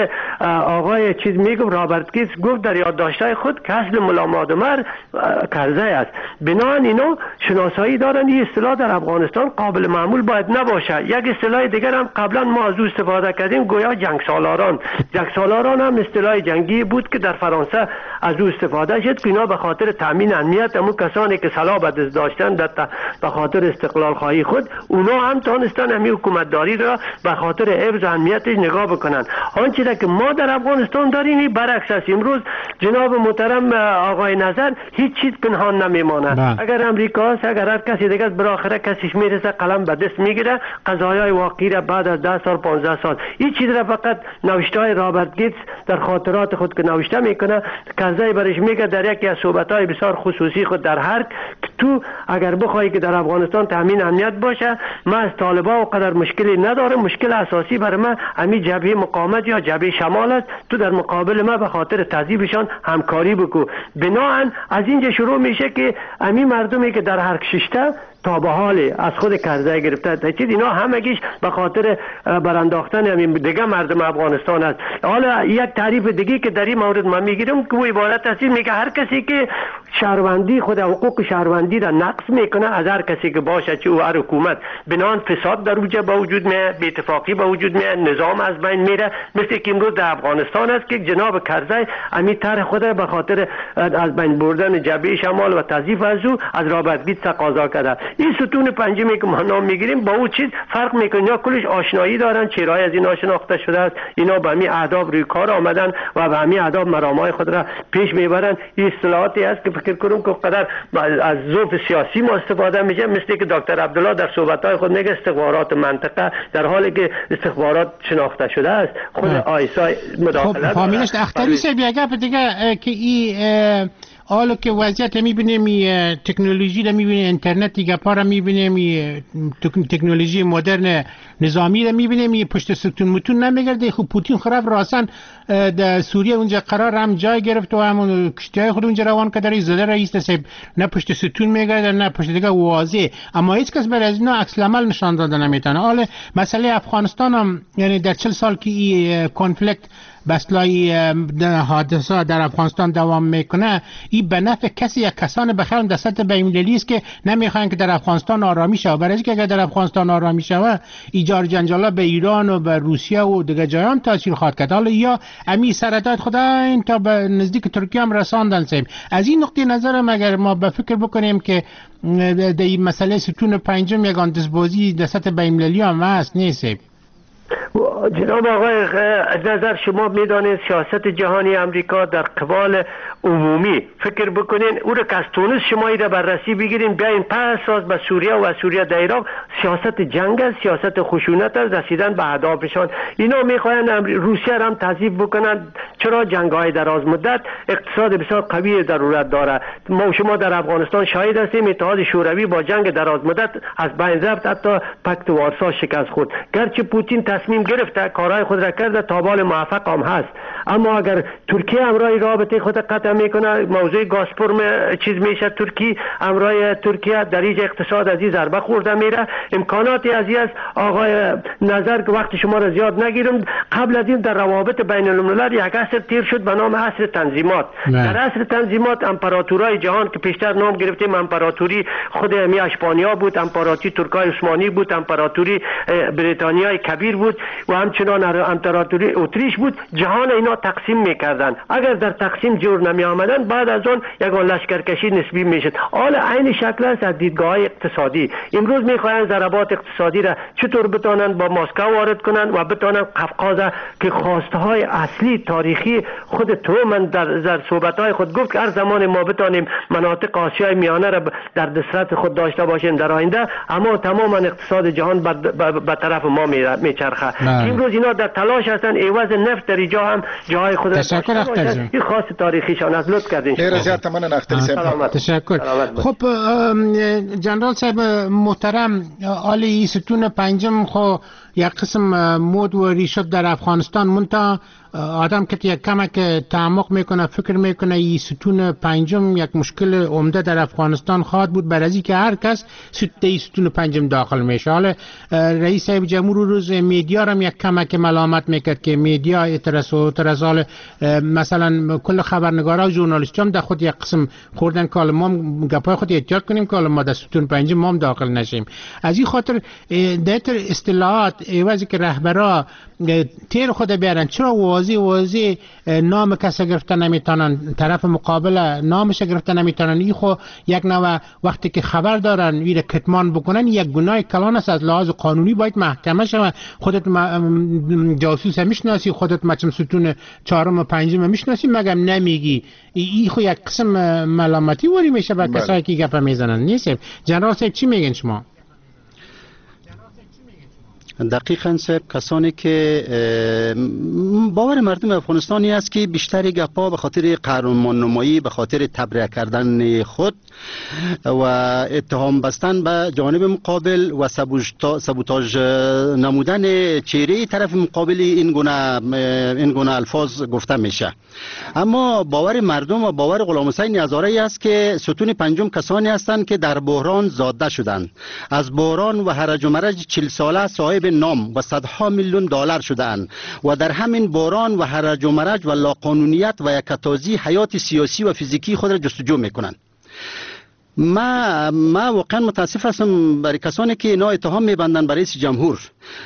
آقای چیز میگم رابرت گیتس گفت در یادداشت‌های خود که اصل ملامادمر کرزی است. بنابراین اینا شناسایی دارن. این اصطلاح در افغانستان قابل معمول باید نباشه. یک اصطلاح دیگر هم قبلا ما از او استفاده کردیم، گویا جنگ سالاران. جنگ سالاران هم اصطلاح جنگی بود که در فرانسه از او استفاده شد که اینا به خاطر تامین امنیت همون کسانی که سلاح به دست داشتن به خاطر استقلال خواهی خود، اونا هم تونستن همین حکومتداری را به خاطر حفظ امنیتش نگاه بکنن. آنچه که ما در افغانستان داریم برعکس است. امروز جناب محترم آقای نظر هیچ چیز پنهان نمیماند. اگر امریکا است، اگر هر کسی دیگه بالاخره کسیش میرسه قلم به دست میگیره قضایای واقعی را بعد از 10 سال 15 سال. این چیز را فقط نوشته‌های رابرت گیتس در خاطرات خود که نوشته میکنه، کرزی برش میگه در یکی از صحبت‌های بسیار خصوصی خود در هر تو اگر بخوای که در افغانستان تامین امنیت باشه، ما از طالبان و قدر مشکلی ندارم. مشکل اساسی برای من همین جبهه مقاومت یا جبهه شمال شمال است، تو در مقابل ما به خاطر تذیبشان همکاری بکو. بناهن از اینجا شروع میشه که همین مردمی که در هر ششته تا به حال از خود کرزی گرفته تا چیز اینا همگیش به خاطر برانداختن همین دیگه مردم افغانستان است. حالا یک تعریف دیگه که در این مورد من میگیرم که او عبارت است میگه هر کسی که شهروندی خود حقوق شهروندی را نقض میکنه از هر کسی که باشه، چه او هر حکومت، بنان فساد در اوجه با وجود میاد، بی اتفاقی با وجود میاد، نظام از بین میره. مثل که امروز در افغانستان است که جناب کرزی امی طرح خود به خاطر از بین بردن جبهه شمال و تضعیف از او از رابط گیت تقاضا کرده. این ستون پنجمی که ما نام میگیریم با او چیز فرق میکنه؟ اینا کلش آشنایی دارن، چهره‌ای از اینا شناخته شده است، اینا به همین اهداف روی کار آمدن و به همین اهداف مرامای خود را پیش میبرن. این اصطلاحاتی است که فکر کنم که قدر از ظرف سیاسی ما استفاده میشه، مثل که دکتر عبدالله در صحبت‌های خود میگه استخبارات منطقه، در حالی که استخبارات شناخته شده است. خود آیسای مداخله فامیلش اختری سه بیاگه دیگه که این حالا که وضعیت میبینیم تکنولوژی رو میبینیم، اینترنت دیگه پا رو میبینیم، تکنولوژی مدرن نظامی رو میبینیم، پشت ستون متون نمیگرده. خب پوتین خراب راسن در سوریه اونجا قرار هم جای گرفت و همون کشتیهای خود اونجا روان کردن، زده رئیس صاحب نه پشت ستون میگرده نه پشت دیگه واضح، اما هیچ کس برای از اینا عکس العمل نشان داده نمیتونه. حالا مسئله افغانستان هم یعنی در 40 سال که این کانفلیکت بسلای حادثه در افغانستان دوام میکنه، این به نفع کسی یا کسان بخیر دست بین‌المللی است که نمیخوان که در افغانستان آرامی شه. برای اینکه اگر در افغانستان آرامی شه ایجار جنجالا به ایران و به روسیه و دیگه جای هم تاثیر خواهد کرد. حالا یا امی سرداد خدا این تا به نزدیک ترکیه هم رساندن سیم. از این نقطه نظر اگر ما به فکر بکنیم که در این مسئله ستون پنجم یگان دستبازی دست بین‌المللی هم هست نیست. جناب آقای، نظر شما میدانید سیاست جهانی امریکا در قبال عمومی فکر بکنین او را که از تونس شما را بررسی بگیرین بیاین پس راست به سوریه و سوریه در عراق سیاست جنگ است، سیاست خشونت است، رسیدن به اهدافشان. اینا میخواین روسیه را هم تضعیف بکنن. چرا؟ جنگ‌های دراز مدت اقتصاد بسیار قوی ضرورت داره. ما شما در افغانستان شاهد هستیم اتحاد شوروی با جنگ دراز مدت از بین رفت، حتی پکت وارسا شکست خورد. گرچه پوتین تصمیم گرفته کارهای خود را کرده، تابال موفق هم هست، اما اگر ترکیه همراه رابطه خود قطع میکنه، موضوع گازپرم چیز میشه، ترکیه همراه ترکیه در اینجا اقتصاد از این ضربه خورده میره. امکاناتی از این است آقای نظر که وقت شما را زیاد نگیرم، قبل از این در روابط بین الملل یک عصر تیر شد به نام عصر تنظیمات. در عصر تنظیمات امپراتورای جهان که پیشتر نام گرفتیم، امپراتوری خود امی اسپانیا بود، امپراتوری ترکای عثمانی بود، امپراتوری بریتانیای کبیر بود و همچنان امپراتوری اتریش بود. جهان اینا تقسیم میکردن. اگر در تقسیم جور نمی آمدن، بعد از اون یگان لشکرکشی نسبی میشد. حالا عین شکل است از دیدگاه اقتصادی. امروز میخواین ضربات اقتصادی را چطور بتونن با مسکو وارد کنن و بتونن قفقاز که خواسته های اصلی تاریخی خود ترومن در صحبت‌های خود گفت که هر زمان ما بتونیم مناطق آسیای میانه را در دسترس خود داشته باشیم در آینده، اما تماما اقتصاد جهان به طرف ما میچرخه. امروز اینا در تلاش هستن عوض نفت در اینجا هم جای خود تشکر اختر جان. این خاص تاریخیشان از لطف کردین. خیلی زیاد ممنون اختر صاحب. تشکر. خب جنرال صاحب محترم، عالی ستون پنجم خو یک قسم مود و ریشت در افغانستان منتا آدم که یک کمک تعمق میکنه فکر میکنه این ستون پنجم یک مشکل عمده در افغانستان خواهد بود، برای که هر کس ستون پنجم داخل میشه. حالا رئیس جمهور روز میدیا هم یک کمک ملامت میکرد که میدیا اعتراض حال مثلا کل خبرنگارا و ژورنالیستان در خود یک قسم خوردن که ما گپای خود احتیاط کنیم که ما در ستون پنجم ما داخل نشیم. از این خاطر در اصطلاحات ایوازی که رهبرا تیر خود بیارن، چرا واضح نام کسی گرفتن نمیتونن، طرف مقابل نامش گرفتن نمیتونن؟ این خو یک نوع وقتی که خبر دارن ویره کتمان بکنن یک گناه کلان است، از لحاظ قانونی باید محکمه شوه. خودت جاسوس میشناسی، خودت مچم ستون چهارم و پنجم میشناسی مگم نمیگی؟ این خو یک قسم ملامتی وری میشه به کسایی که گپ میزنن. نیست جنرال صاحب چی میگن شما؟ دقیقاً صاحب، کسانی که باور مردم افغانستانی است که بیشتر گپا به خاطر قهرمان نمایی، به خاطر تبرئه کردن خود و اتهام بستن به جانب مقابل و سبوتاژ نمودن چهره طرف مقابل این گونه الفاظ گفته میشه. اما باور مردم و باور غلام حسین هزاره است که ستون پنجم کسانی هستند که در بحران زاده شدند، از بحران و هرج و مرج 40 ساله صاحب نام و صدها میلیون دلار شدند و در همین بحران و هرج و مرج و لاقانونیت و یکتازی حیات سیاسی و فیزیکی خود را جستجو میکنند. ما واقعا متاسف هستم برای کسانی که اینا اتهام میبندن برای رئیس جمهور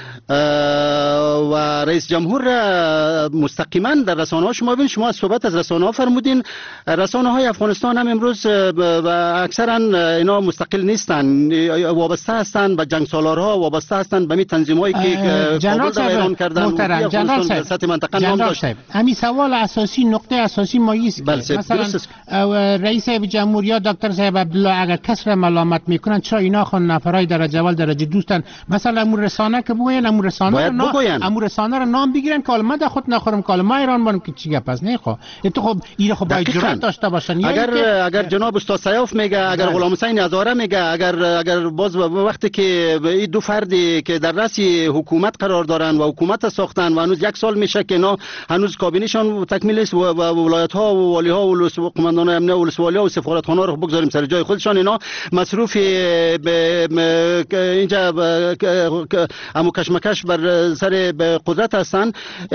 و رئیس جمهور مستقیما در رسانه ها. شما ببین، شما صحبت از رسانه ها فرمودین، رسانه های افغانستان هم امروز اکثرا اینا مستقل نیستن، وابسته هستند به جنگ سالارها، وابسته هستند به می تنظیم هایی که کابل را ویران کردن. جنرال سطح منطقه نام داشت. همین سوال اساسی، نقطه اساسی ما است که مثلا رئیس جمهور یا دکتر صاحب عبدالله اگر کس را ملامت میکنن، چرا اینا خون نفرای درجه اول درجه دوستن؟ مثلا امور رسانه که بگوین، امور رسانه را نام بگیرن که من خود نخورم که ما ایران بانم که چی گپ است. نه خب تو خب این خب باید جرأت داشته باشن. اگر جناب استاد سیاف میگه، اگر غلام حسین هزاره میگه، اگر باز وقتی که این دو فردی که در رأس حکومت قرار دارن و حکومت ساختن و هنوز 1 سال میشه که اینا هنوز کابینهشون تکمیل است و ولایت ها و والی ها و قماندان امنیت و ولسوالی ها و سفارت خانه رو بگذاریم سر جای خودشان، اینا مصروف اینجا امو کشمکش بر سر قدرت هستن.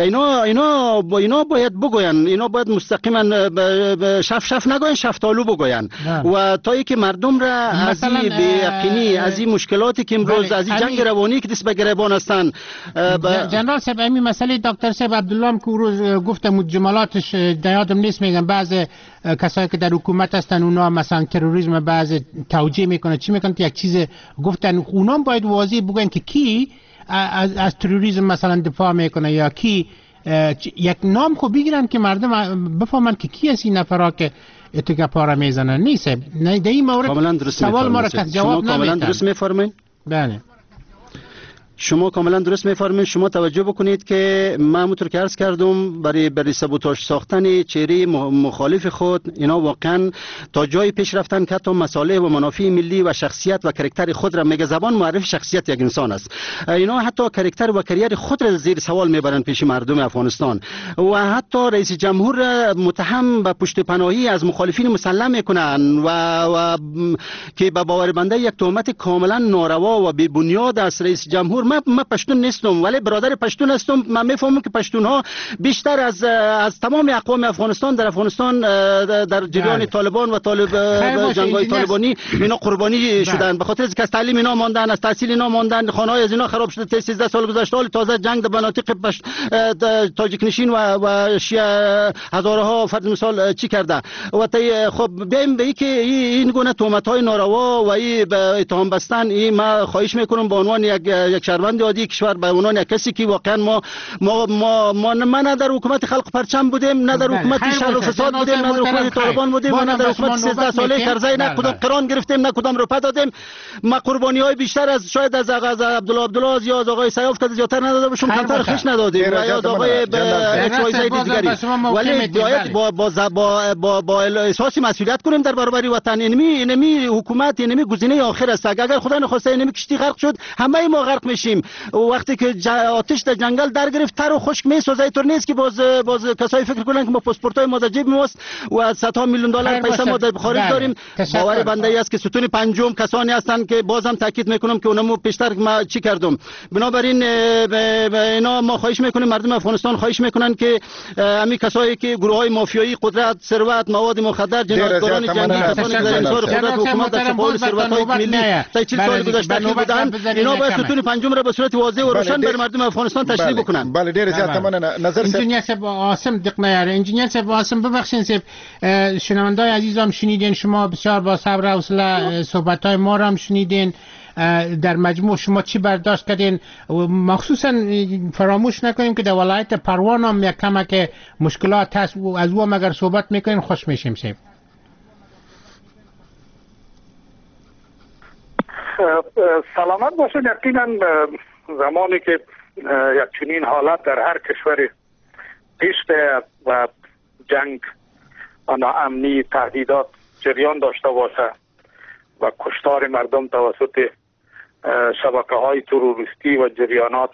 اینا باید بگوین، اینا باید مستقیما شف نگوین، شفتالو بگوین و تا ای که مردم را از این بی‌یقینی، از این مشکلاتی که امروز از این جنگ روانی که دست به گریبان هستن. جنرال صاحب همین مسئله دکتر صاحب عبدالله هم که روز گفتم جملاتش یادم نیست، میگم بعض کسایی که در حکومت هستن اونا مثلا تروریسم بعض توجیه میکنه، چی میکنه، یک چیز گفتن، اونا باید واضح بگن که کی از تروریسم مثلا دفاع میکنه یا کی، یک نام خو بگیرن که مردم بفهمن که کی است این نفرا که اتکا پارا میزنن. نیست نه در این مورد سوال ما را کس جواب نمیدن. کاملا درست میفرمایید. بله شما کاملا درست میفرمایید. شما توجه بکنید که من همونطور که عرض کردم برای سبوتاژ ساختن چهره مخالف خود، اینا واقعا تا جای پیش رفتن که حتی مصالح و منافع ملی و شخصیت و کاراکتر خود را میگه. زبان معرف شخصیت یک انسان است. اینا حتی کاراکتر و کریر خود را زیر سوال میبرن پیش مردم افغانستان و حتی رئیس جمهور را متهم به پشت پناهی از مخالفین مسلم میکنن و که به باور بنده یک تهمت کاملا ناروا و بی بنیاد است. رئیس جمهور، من پشتون نیستم ولی برادر پشتون هستم. من میفهمم که پشتون ها بیشتر از تمام اقوام افغانستان در افغانستان در جریان طالبان و جنگ‌های طالبانی اینا قربانی شدن، به خاطر اینکه از تعلیم اینا ماندن، از تحصیل اینا ماندن، خانه‌های از اینا خراب شده. 13 سال گذشته حال تازه جنگ در مناطق تاجیک نشین و شیعه هزارها فرض مثال چی کرده. و خب بیایم به اینکه این گونه تهمت‌های ناروا و این اتهام بستن، این ما خواهش میکنم به عنوان یک شهروند عادی کشور، به عنوان یک کسی که واقعا ما نه در حکومت خلق پرچم بودیم، نه در حکومت شر و فساد بودیم، نه در حکومت طالبان بودیم، نه در حکومت 13 ساله کرزی نه کدام قران گرفتیم، نه کدام رو دادیم. ما قربانی‌های بیشتر از شاید از عبدالله یا از آقای سیاف که زیاتر نداده باشم، کمتر خش ندادیم یا از آقای ایکس وای زد دیگری. ولی باید با احساس مسئولیت کنیم در برابر وطن. اینمی حکومت، اینمی گزینه آخر است. اگر خدا نخواسته اینمی کشتی غرق شد، همه ما غرق میشیم. وقتی که آتش در جنگل در گرفت، تر و خشک میسوزه. اینطور نیست که باز کسایی فکر کنن که ما پاسپورتای ما در جیب ماست و صدها میلیون دلار پیسه ما در خارج داریم. باور بنده ای است که ستون پنجم کسانی هستند که بازم تاکید میکنم که اونمو پیشتر ما چی کردم. بنابراین اینا ما خواهش میکنیم، مردم افغانستان خواهش میکنن که همین کسایی که گروه های مافیایی، قدرت، ثروت، مواد مخدر، جنایتکاران جنگی، کسانی که در انحصار قدرت حکومت در شمال ثروت‌های ملی تا 40 سال گذشته بودن، اینا باید ستون پنجم را به صورت واضح و روشن بر مردم افغانستان تشریح بکنن. بله ډیر زیات مننه. نظر انجینیر صاحب عاصم دقنیار، انجینیر صاحب عاصم ببخشید صاحب، شنوندای عزیزم شنیدین، شما بسیار با صبر و حوصله صحبت‌های ما را هم شنیدین. در مجموع شما چی برداشت کردین؟ مخصوصا فراموش نکنیم که در ولایت پروان هم یک کمک مشکلات هست و از او اگر صحبت میکنین خوش میشیم. صاحب سلامت باشید. یقینا زمانی که یک چنین حالت در هر کشور پیش بیاید و جنگ و ناامنی تهدیدات جریان داشته باشه و کشتار مردم توسط شبکه‌های تروریستی و جریانات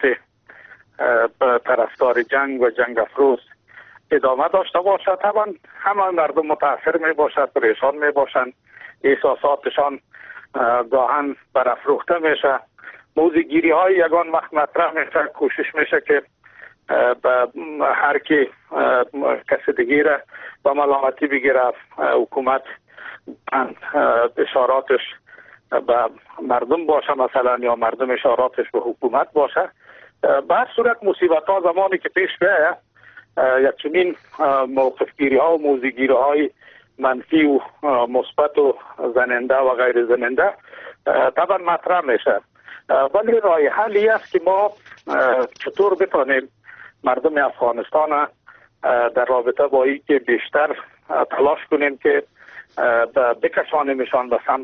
طرفدار جنگ و جنگ افروز ادامه داشته باشد، طبعا همه مردم متاثر می باشد، پریشان می باشند، احساساتشان گاهن برافروخته میشه، موضوعگیری های یگان وقت مطرح میشه، کوشش میشه که هر کی کسی دیگه را به ملامتی بگیره، حکومت اشاراتش به مردم باشه مثلا یا مردم اشاراتش به حکومت باشه. به هر صورت مصیبت ها زمانی که پیش بیاید یک چنین موقفگیری ها و موضوعگیری های منفی و مثبت و زننده و غیر زننده طبعا مطرح میشه، ولی راه حلی است که ما چطور بتانیم مردم افغانستان در رابطه با این که بیشتر تلاش کنیم که بکشانیمشان به سمت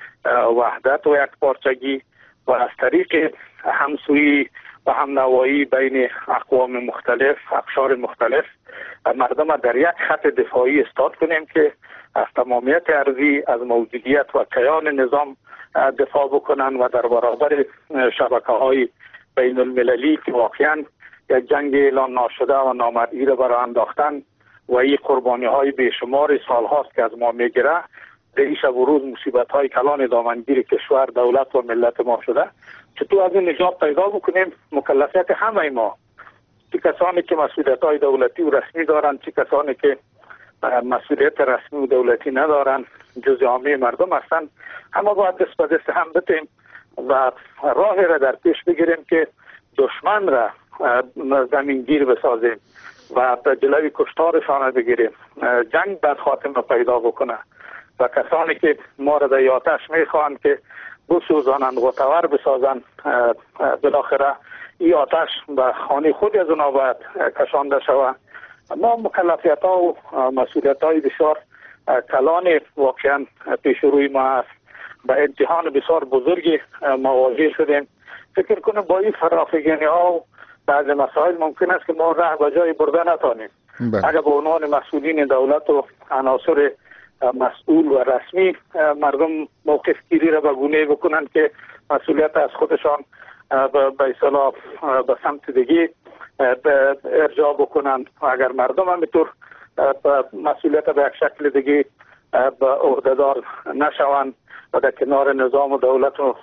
وحدت و یک پارچگی و از طریق همسویی و هم نوایی بین اقوام مختلف، اقشار مختلف مردم در یک خط دفاعی استاد کنیم که از تمامیت ارضی، از موجودیت و کیان نظام دفاع بکنن و در برابر شبکه‌های بین المللی که واقعا یک جنگ اعلان ناشده و نامرئی را برای انداختن و این قربانی‌های بیشمار سال‌هاست که از ما میگیره، در این شب و روز مصیبت‌های کلان دامنگیر کشور، دولت و ملت ما شده، چطور از این نجات پیدا بکنیم؟ مکلفیت همه ما، چه کسانی که مسئولیت‌های دولتی و رسمی دارند، چه کسانی که مسئولیت رسمی و دولتی ندارند، جز عامه مردم هستند، همه باید دست به دست هم بتیم و راهی را در پیش بگیریم که دشمن را زمینگیر بسازیم و جلوی کشتارشان را بگیریم، جنگ بعد خاتمه پیدا بکنه و کسانی که ما را در آتش میخواهند که بسوزانند و تور بسازند، بالاخره این آتش به خانه خود از اونا باید کشانده شود. ما مکلفیت ها و مسئولیت های بسیار کلان واقعا پیش روی ما است، به امتحان بسیار بزرگی مواجه شدیم. فکر کنم با این فرافکنی ها و بعض مسائل ممکن است که ما راه به جای برده نتانیم. اگر به عنوان مسئولین دولت و عناصر مسئول و رسمی مردم موقف گیری را به گونه بکنند که مسئولیت از خودشان به اصطلاح به سمت دیگه ارجاع بکنند و اگر مردم همینطور مسئولیت به یک شکل دیگه به عهدهدار نشوند و در کنار نظام و دولت و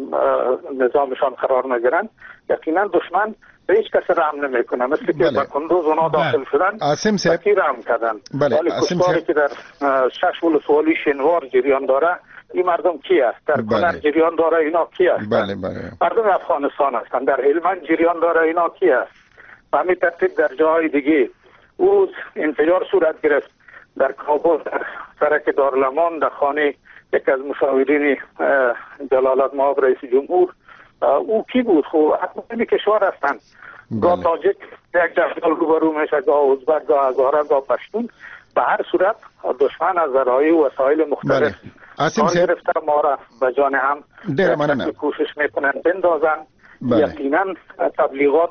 نظامشان قرار نگیرند، یقینا دشمن به هیچ کس رحم نمیکنه، مثل که به کندوز اونا داخل شدن کی رحم کردن. ولی کشتاری که در 6 ولسوالی شنوار جریان داره، این مردم کی است؟ در کنر جریان داره، اینا کی هستند؟ مردم افغانستان هستند. در هلمند جریان داره، اینا کی است؟ و همین ترتیب در جاهای دیگه. او انفجار صورت گرفت در کابل، در سرک دارالمان، در خانه یک از مشاورین جلالت مآب رئیس جمهور. او کی بود؟ خب اقوام کشور هستند، گاه تاجک یک جنگال روبرو میشه، گاه ازبک، گاه هزاره، گاه پشتون. به هر صورت دشمن از ذرایع و وسایل مختلف گرفته ما را به جان هم کوشش میکنن بندازن. یقینا تبلیغات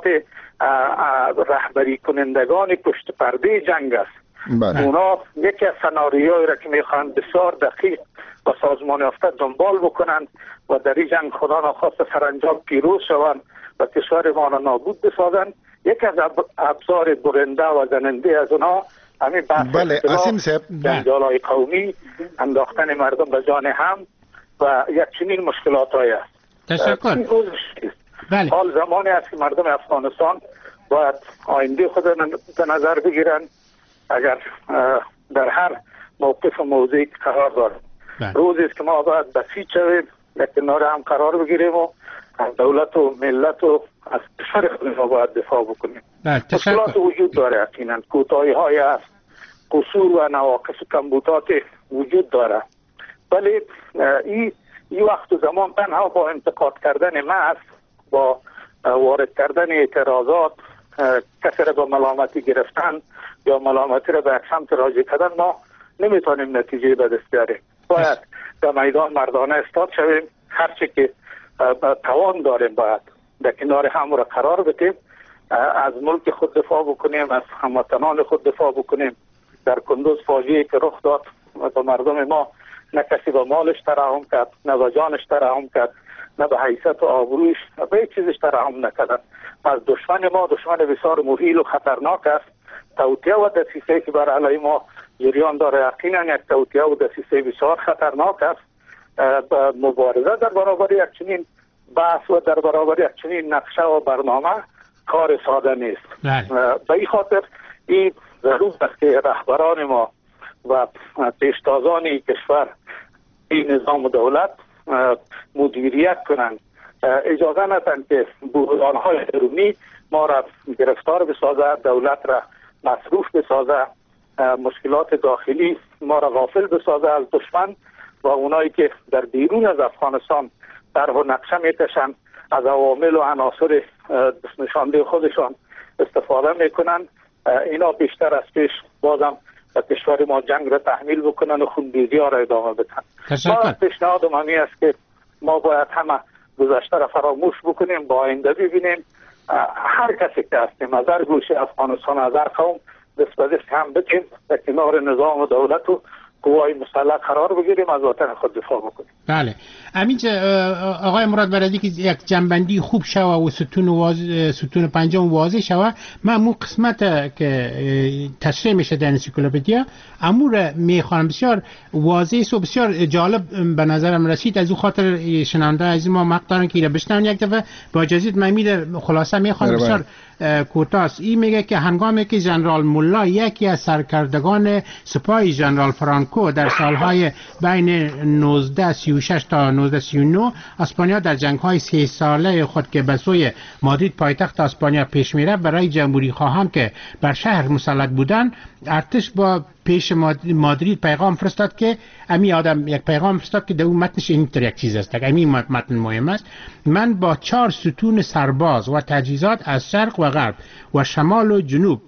رهبری کنندگان پشت پرده جنگ است. اونا یکی از سناریوهایی را که میخوان بسیار دقیق و سازمان یافته دنبال بکنند و در این جنگ خدا نخواست سرانجام پیروز شوند و کشور ما را نابود بسازند، یکی از ابزار برنده و زننده از اونا همین بحث جنجال‌های قومی، انداختن مردم به جان هم و یک چنین مشکلات های است. تشکر. حال زمانی است که مردم افغانستان باید آینده خود به نظر بگیرن. اگر در هر موقف و موضعی قرار داریم، روزی است که ما باید بسیج شویم، در کنار هم قرار بگیریم و از دولت و ملت و از کشور خود ما باید دفاع بکنیم. مشکلات وجود داره، یقینا کوتاهی های است، قصور و نواقص کمبودات وجود داره، ولی این وقت و زمان تنها با انتقاد کردن محض، با وارد کردن اعتراضات، کسی را به ملامتی گرفتن یا ملامتی را به یک سمت راجع کردن ما نمیتونیم نتیجه به دست بیاریم. باید در میدان مردانه استاد شویم، هرچی که توان داریم باید در کنار هم را قرار بدیم، از ملک خود دفاع بکنیم، از هموطنان خود دفاع بکنیم. در کندوز فاجعه‌ای که رخ داد و مردم ما نه کسی به مالش ترحم کرد، نه به جانش ترحم کرد، نه به حیثیت و آبرویش به هیچ چیزش ترحم نکردن. از دشمن ما دشمن بسیار مهیل و خطرناک است. توطئه و دسیسه که بر علیه ما جریان داره یقینا یک توطئه و دسیسه بسیار خطرناک است. مبارزه در برابر یک چنین بحث و در برابر یک چنین نقشه و برنامه کار ساده نیست. به این خاطر این ضرور است که رهبران ما و پیشتازان کشور این نظام و دولت مدیریت کنند، اجازه ندهند که بحران‌های درونی ما را گرفتار بسازد، دولت را مصروف بسازد، مشکلات داخلی ما را غافل بسازد از دشمن و اونایی که در بیرون از افغانستان طرح و نقشه میکشند از عوامل و عناصر نشانده خودشان استفاده میکنند. اینا بیشتر از پیش بازم و کشور ما جنگ را تحمیل بکنن و خونریزی ها را ادامه بدن. ما پیشنهادم همی است که ما باید همه گذشته را فراموش بکنیم، با آینده ببینیم. هر کسی که هستیم از هر گوشه افغانستان، از هر قوم دست به دست هم بتیم در کنار نظام و دولت و قوای مسلح قرار بگیریم، از وطن خود دفاع بکنیم. بله. همینجا آقای مراد برادی که یک جنبندی خوب شوه و ستون پنجم واضح شوه، من امون قسمت که تشریح میشه در انسیکلوپدیا امور میخوانم بسیار واضح و بسیار جالب به نظرم رسید. از او خاطر شنونده از ما مقدارن که ایره بشنون یک دفعه با اجازت من میره خلاصه میخوانم بسیار کوتاست. این میگه که هنگامی که ژنرال مولا یکی از سرکردگان سپاه ژنرال فرانکو در سالهای بین 1936 تا 1939 اسپانیا در جنگ‌های 3 ساله خود که به سوی مادرید پایتخت اسپانیا پیش میره برای جمهوری خواهان که بر شهر مسلط بودن، ارتش با پیش مادرید پیغام فرستاد که امی آدم یک پیغام فرستاد که در اون متنش اینطور یک چیز است، امی متن مهم است: من با 4 ستون سرباز و تجهیزات از شرق و غرب و شمال و جنوب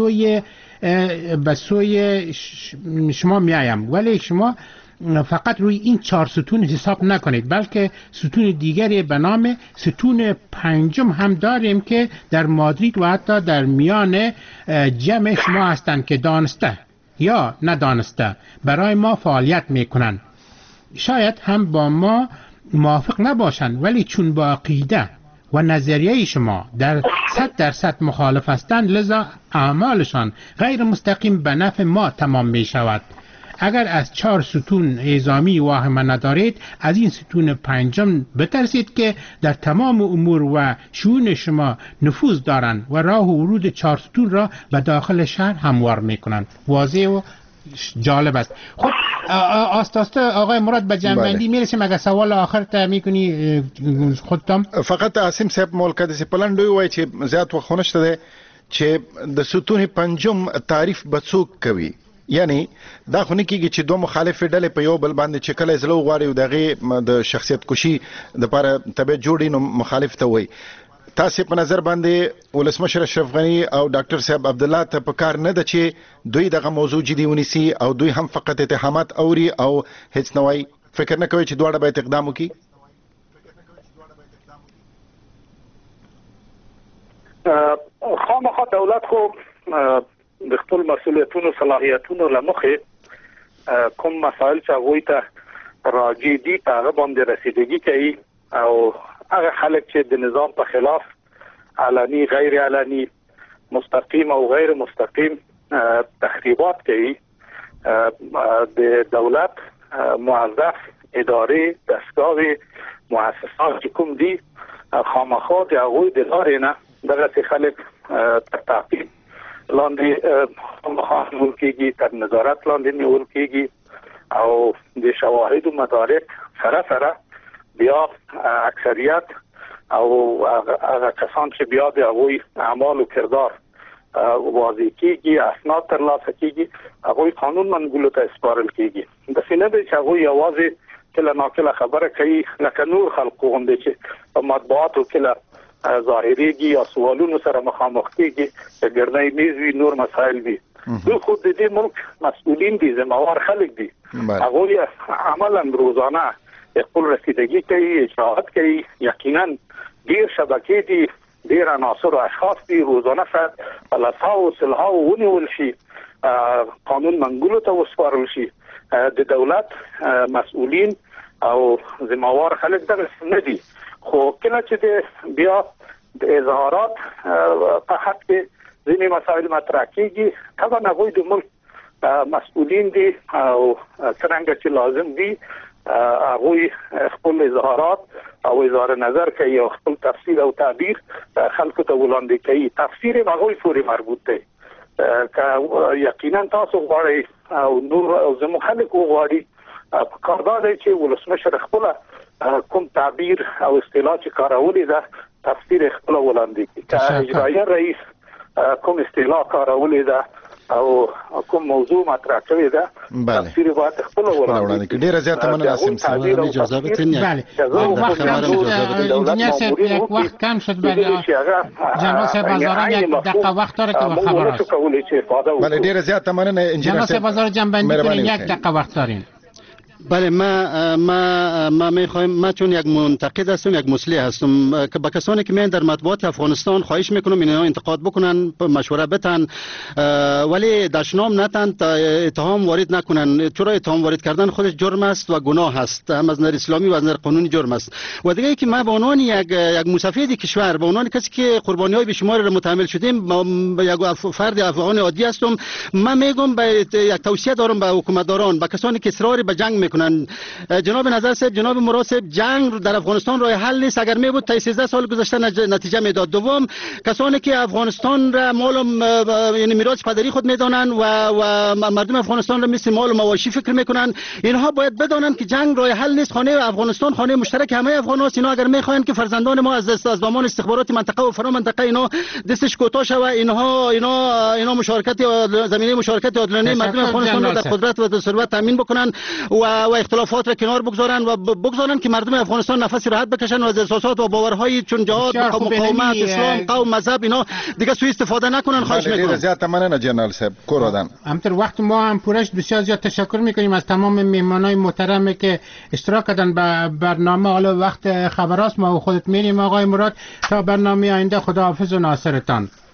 به سوی شما میایم، ولی شما فقط روی این 4 ستون حساب نکنید، بلکه ستون دیگری به نام ستون پنجم هم داریم که در مادرید و حتی در میان جمع شما هستند که دانسته یا ندانسته برای ما فعالیت میکنن. شاید هم با ما موافق نباشند، ولی چون با عقیده و نظریه شما در 100% مخالف هستند، لذا اعمالشان غیر مستقیم به نفع ما تمام می شود. اگر از 4 ستون نظامی واهمه ندارید، از این ستون پنجم بترسید که در تمام امور و شؤون شما نفوذ دارند و راه ورود 4 ستون را به داخل شهر هموار میکنند. واضح و جالب است. خب آستاسته آقای مراد به جنبندی میرسیم. اگر سوال آخر ته میکنی خودتم. فقط عاصم صاحب مولکه د پلان دوی وای چې زیات وخت نشته ده چې د ستون پنجم تعریف بڅوک کوي، یعنی دا خو نه کیږي چې دوه مخالف ډلې په یو بل باندې چې کله زلو غواړي او دغه د شخصیت کشي د لپاره تبع جوړی نو مخالف ته وای. تاسو په نظر باندې ولسمشر اشرف غنی او ډاکټر صاحب عبد الله ته په کار نه ده چې دوی دغه موضوع جدي ونیسي او دوی هم فقط اتهامات اوري او هیڅ نوای فکر نه کوي چې دواړه به اقدام وکړي؟ خامخا دولت خو د خپل مسؤلیتونو صلاحیتونو لمخې کوم مسائل چې هغوی ته راجع دي په هغه باندې رسیدګي کوي او هغه خلک چې د نظام په خلاف علني غیر علني مستقیم او غیر مستقیم تخریبات کوي، د دولت موظف ادارې دستګاوې مؤسسات چې کوم دي خامخا د هغوی د لارې نه دغه خلک تر تعقیب لاندې خامخا نیول کېږي، تر نظارت لاندې نیول کېږي او د شواهد و مدارک سره بیا اکثریت او هغه کسان چې بیا د هغوی اعمال و کردار واضح کېږي، اسناد ترلاسه کېږي، هغوی قانون منګولو ته سپارل کېږي. داسې نه دی چې هغوی یوازې کله ناکله خبره کوي لکه نور خلکو غوندې چې په مطبوعاتو کله ظاهریږي یا سوالونو سره مخامخ کېږي چې ګرنۍ میز وي، نور مسایل وي. دوی خود د دې ملک مسئولین دي، ذمہوار خلک دي. هغوی عملا روزانه خپل رسیدګي کوي، اجراءات کوي. یقینا ډیر شبکې دي، ډیر عناصر او اشخاص دي، روزانه فلسها او سلها ونیول شي، قانون منګولو ته وسپارل شي. د دولت مسؤلین او ذمہوار خلک دغه نه دي، خو کله چې بیا د اظهارات په حق کې ځینې مسایل مطرح کیږي، طبعا هغوی د ملک مسؤلین دي او څنګه چې لازم دي هغوی خپل اظهارات او اظهار نظر کوي او خپل تفسیر او تعبیر خلکو ته وړاندې کوي. تفسیر هغوی پورې مربوط دی. که یقینا تاسو غواړئ او نور او زموږ خلک وغواړي، په کار دا دی چې ولسمشر خپل کوم تعبیر او اصطلاح چې کارولې ده تفسیر خپل وړاندې کړي. که اجرایه رئیس کوم اصطلاح کارولې ده او کوم موضوع مطرح کړی ده تفسیر باید خپل وړاندې کړي. ډیره زیاته مننه سیم صاحب. اجازه بدین. بله انجینیر صاحب یک وقت کم شد. جناب صاحب هزاره یک دقیقه وقت داره که خبر است. بله ډیره زیاته مننه انجینیر صاحب. جناب صاحب هزاره جنبندی کنین، یک دقیقه وقت دارین. بله ما میخوایم، ما چون یک منتقد هستم، یک مصلح هستم، که با کسانی که میان در مطبوعات افغانستان خواهش میکنم اینا انتقاد بکنن، مشوره بتن، ولی دشنام نتن تا اتهام وارد نکنن، چرا اتهام وارد کردن خودش جرم است و گناه است، هم از نظر اسلامی و از نظر قانونی جرم است. و دیگه که ما به عنوان یک مستفید کشور، به عنوان کسی که قربانی های بیشمار را متحمل شدیم، یک فرد افغان عادی هستم، من میگم به یک توصیه دارم به حکومتداران، به کسانی که اصرار به جنگ میکنن. جناب نظر صاحب، جناب مراد صاحب، جنگ در افغانستان راه حل نیست. اگر می بود تا 13 سال گذشته نتیجه میداد. دوم، کسانی که افغانستان را مال یعنی میراث پدری خود میدانند و مردم افغانستان را مثل مال و مواشی فکر میکنن، اینها باید بدانند که جنگ راه حل نیست. خانه افغانستان خانه مشترک همه افغان است. اینا اگر میخواین که فرزندان ما از سازمان استخبارات منطقه و فرا منطقه اینا دستش کوتاه شوه، اینا مشارکت زمینه مشارکت عادلانه مردم افغانستان را در قدرت و ثروت تامین بکنن و اختلافات را کنار بگذارن و بگذارن که مردم افغانستان نفس راحت بکشن و از احساسات و باورهای چون جهاد، مقاومت، اسلام، قوم، مذهب اینا دیگه سوء استفاده نکنن. خواهش میکنم. زیاد مننه جنرال صاحب. کورادان همطور وقت ما هم پورش بسیار زیاد تشکر میکنیم از تمام مهمانای محترمی که اشتراک کردن به برنامه. حالا وقت خبراست، ما خودت میریم آقای مراد تا برنامه آینده. خداحافظ و ناصرتان.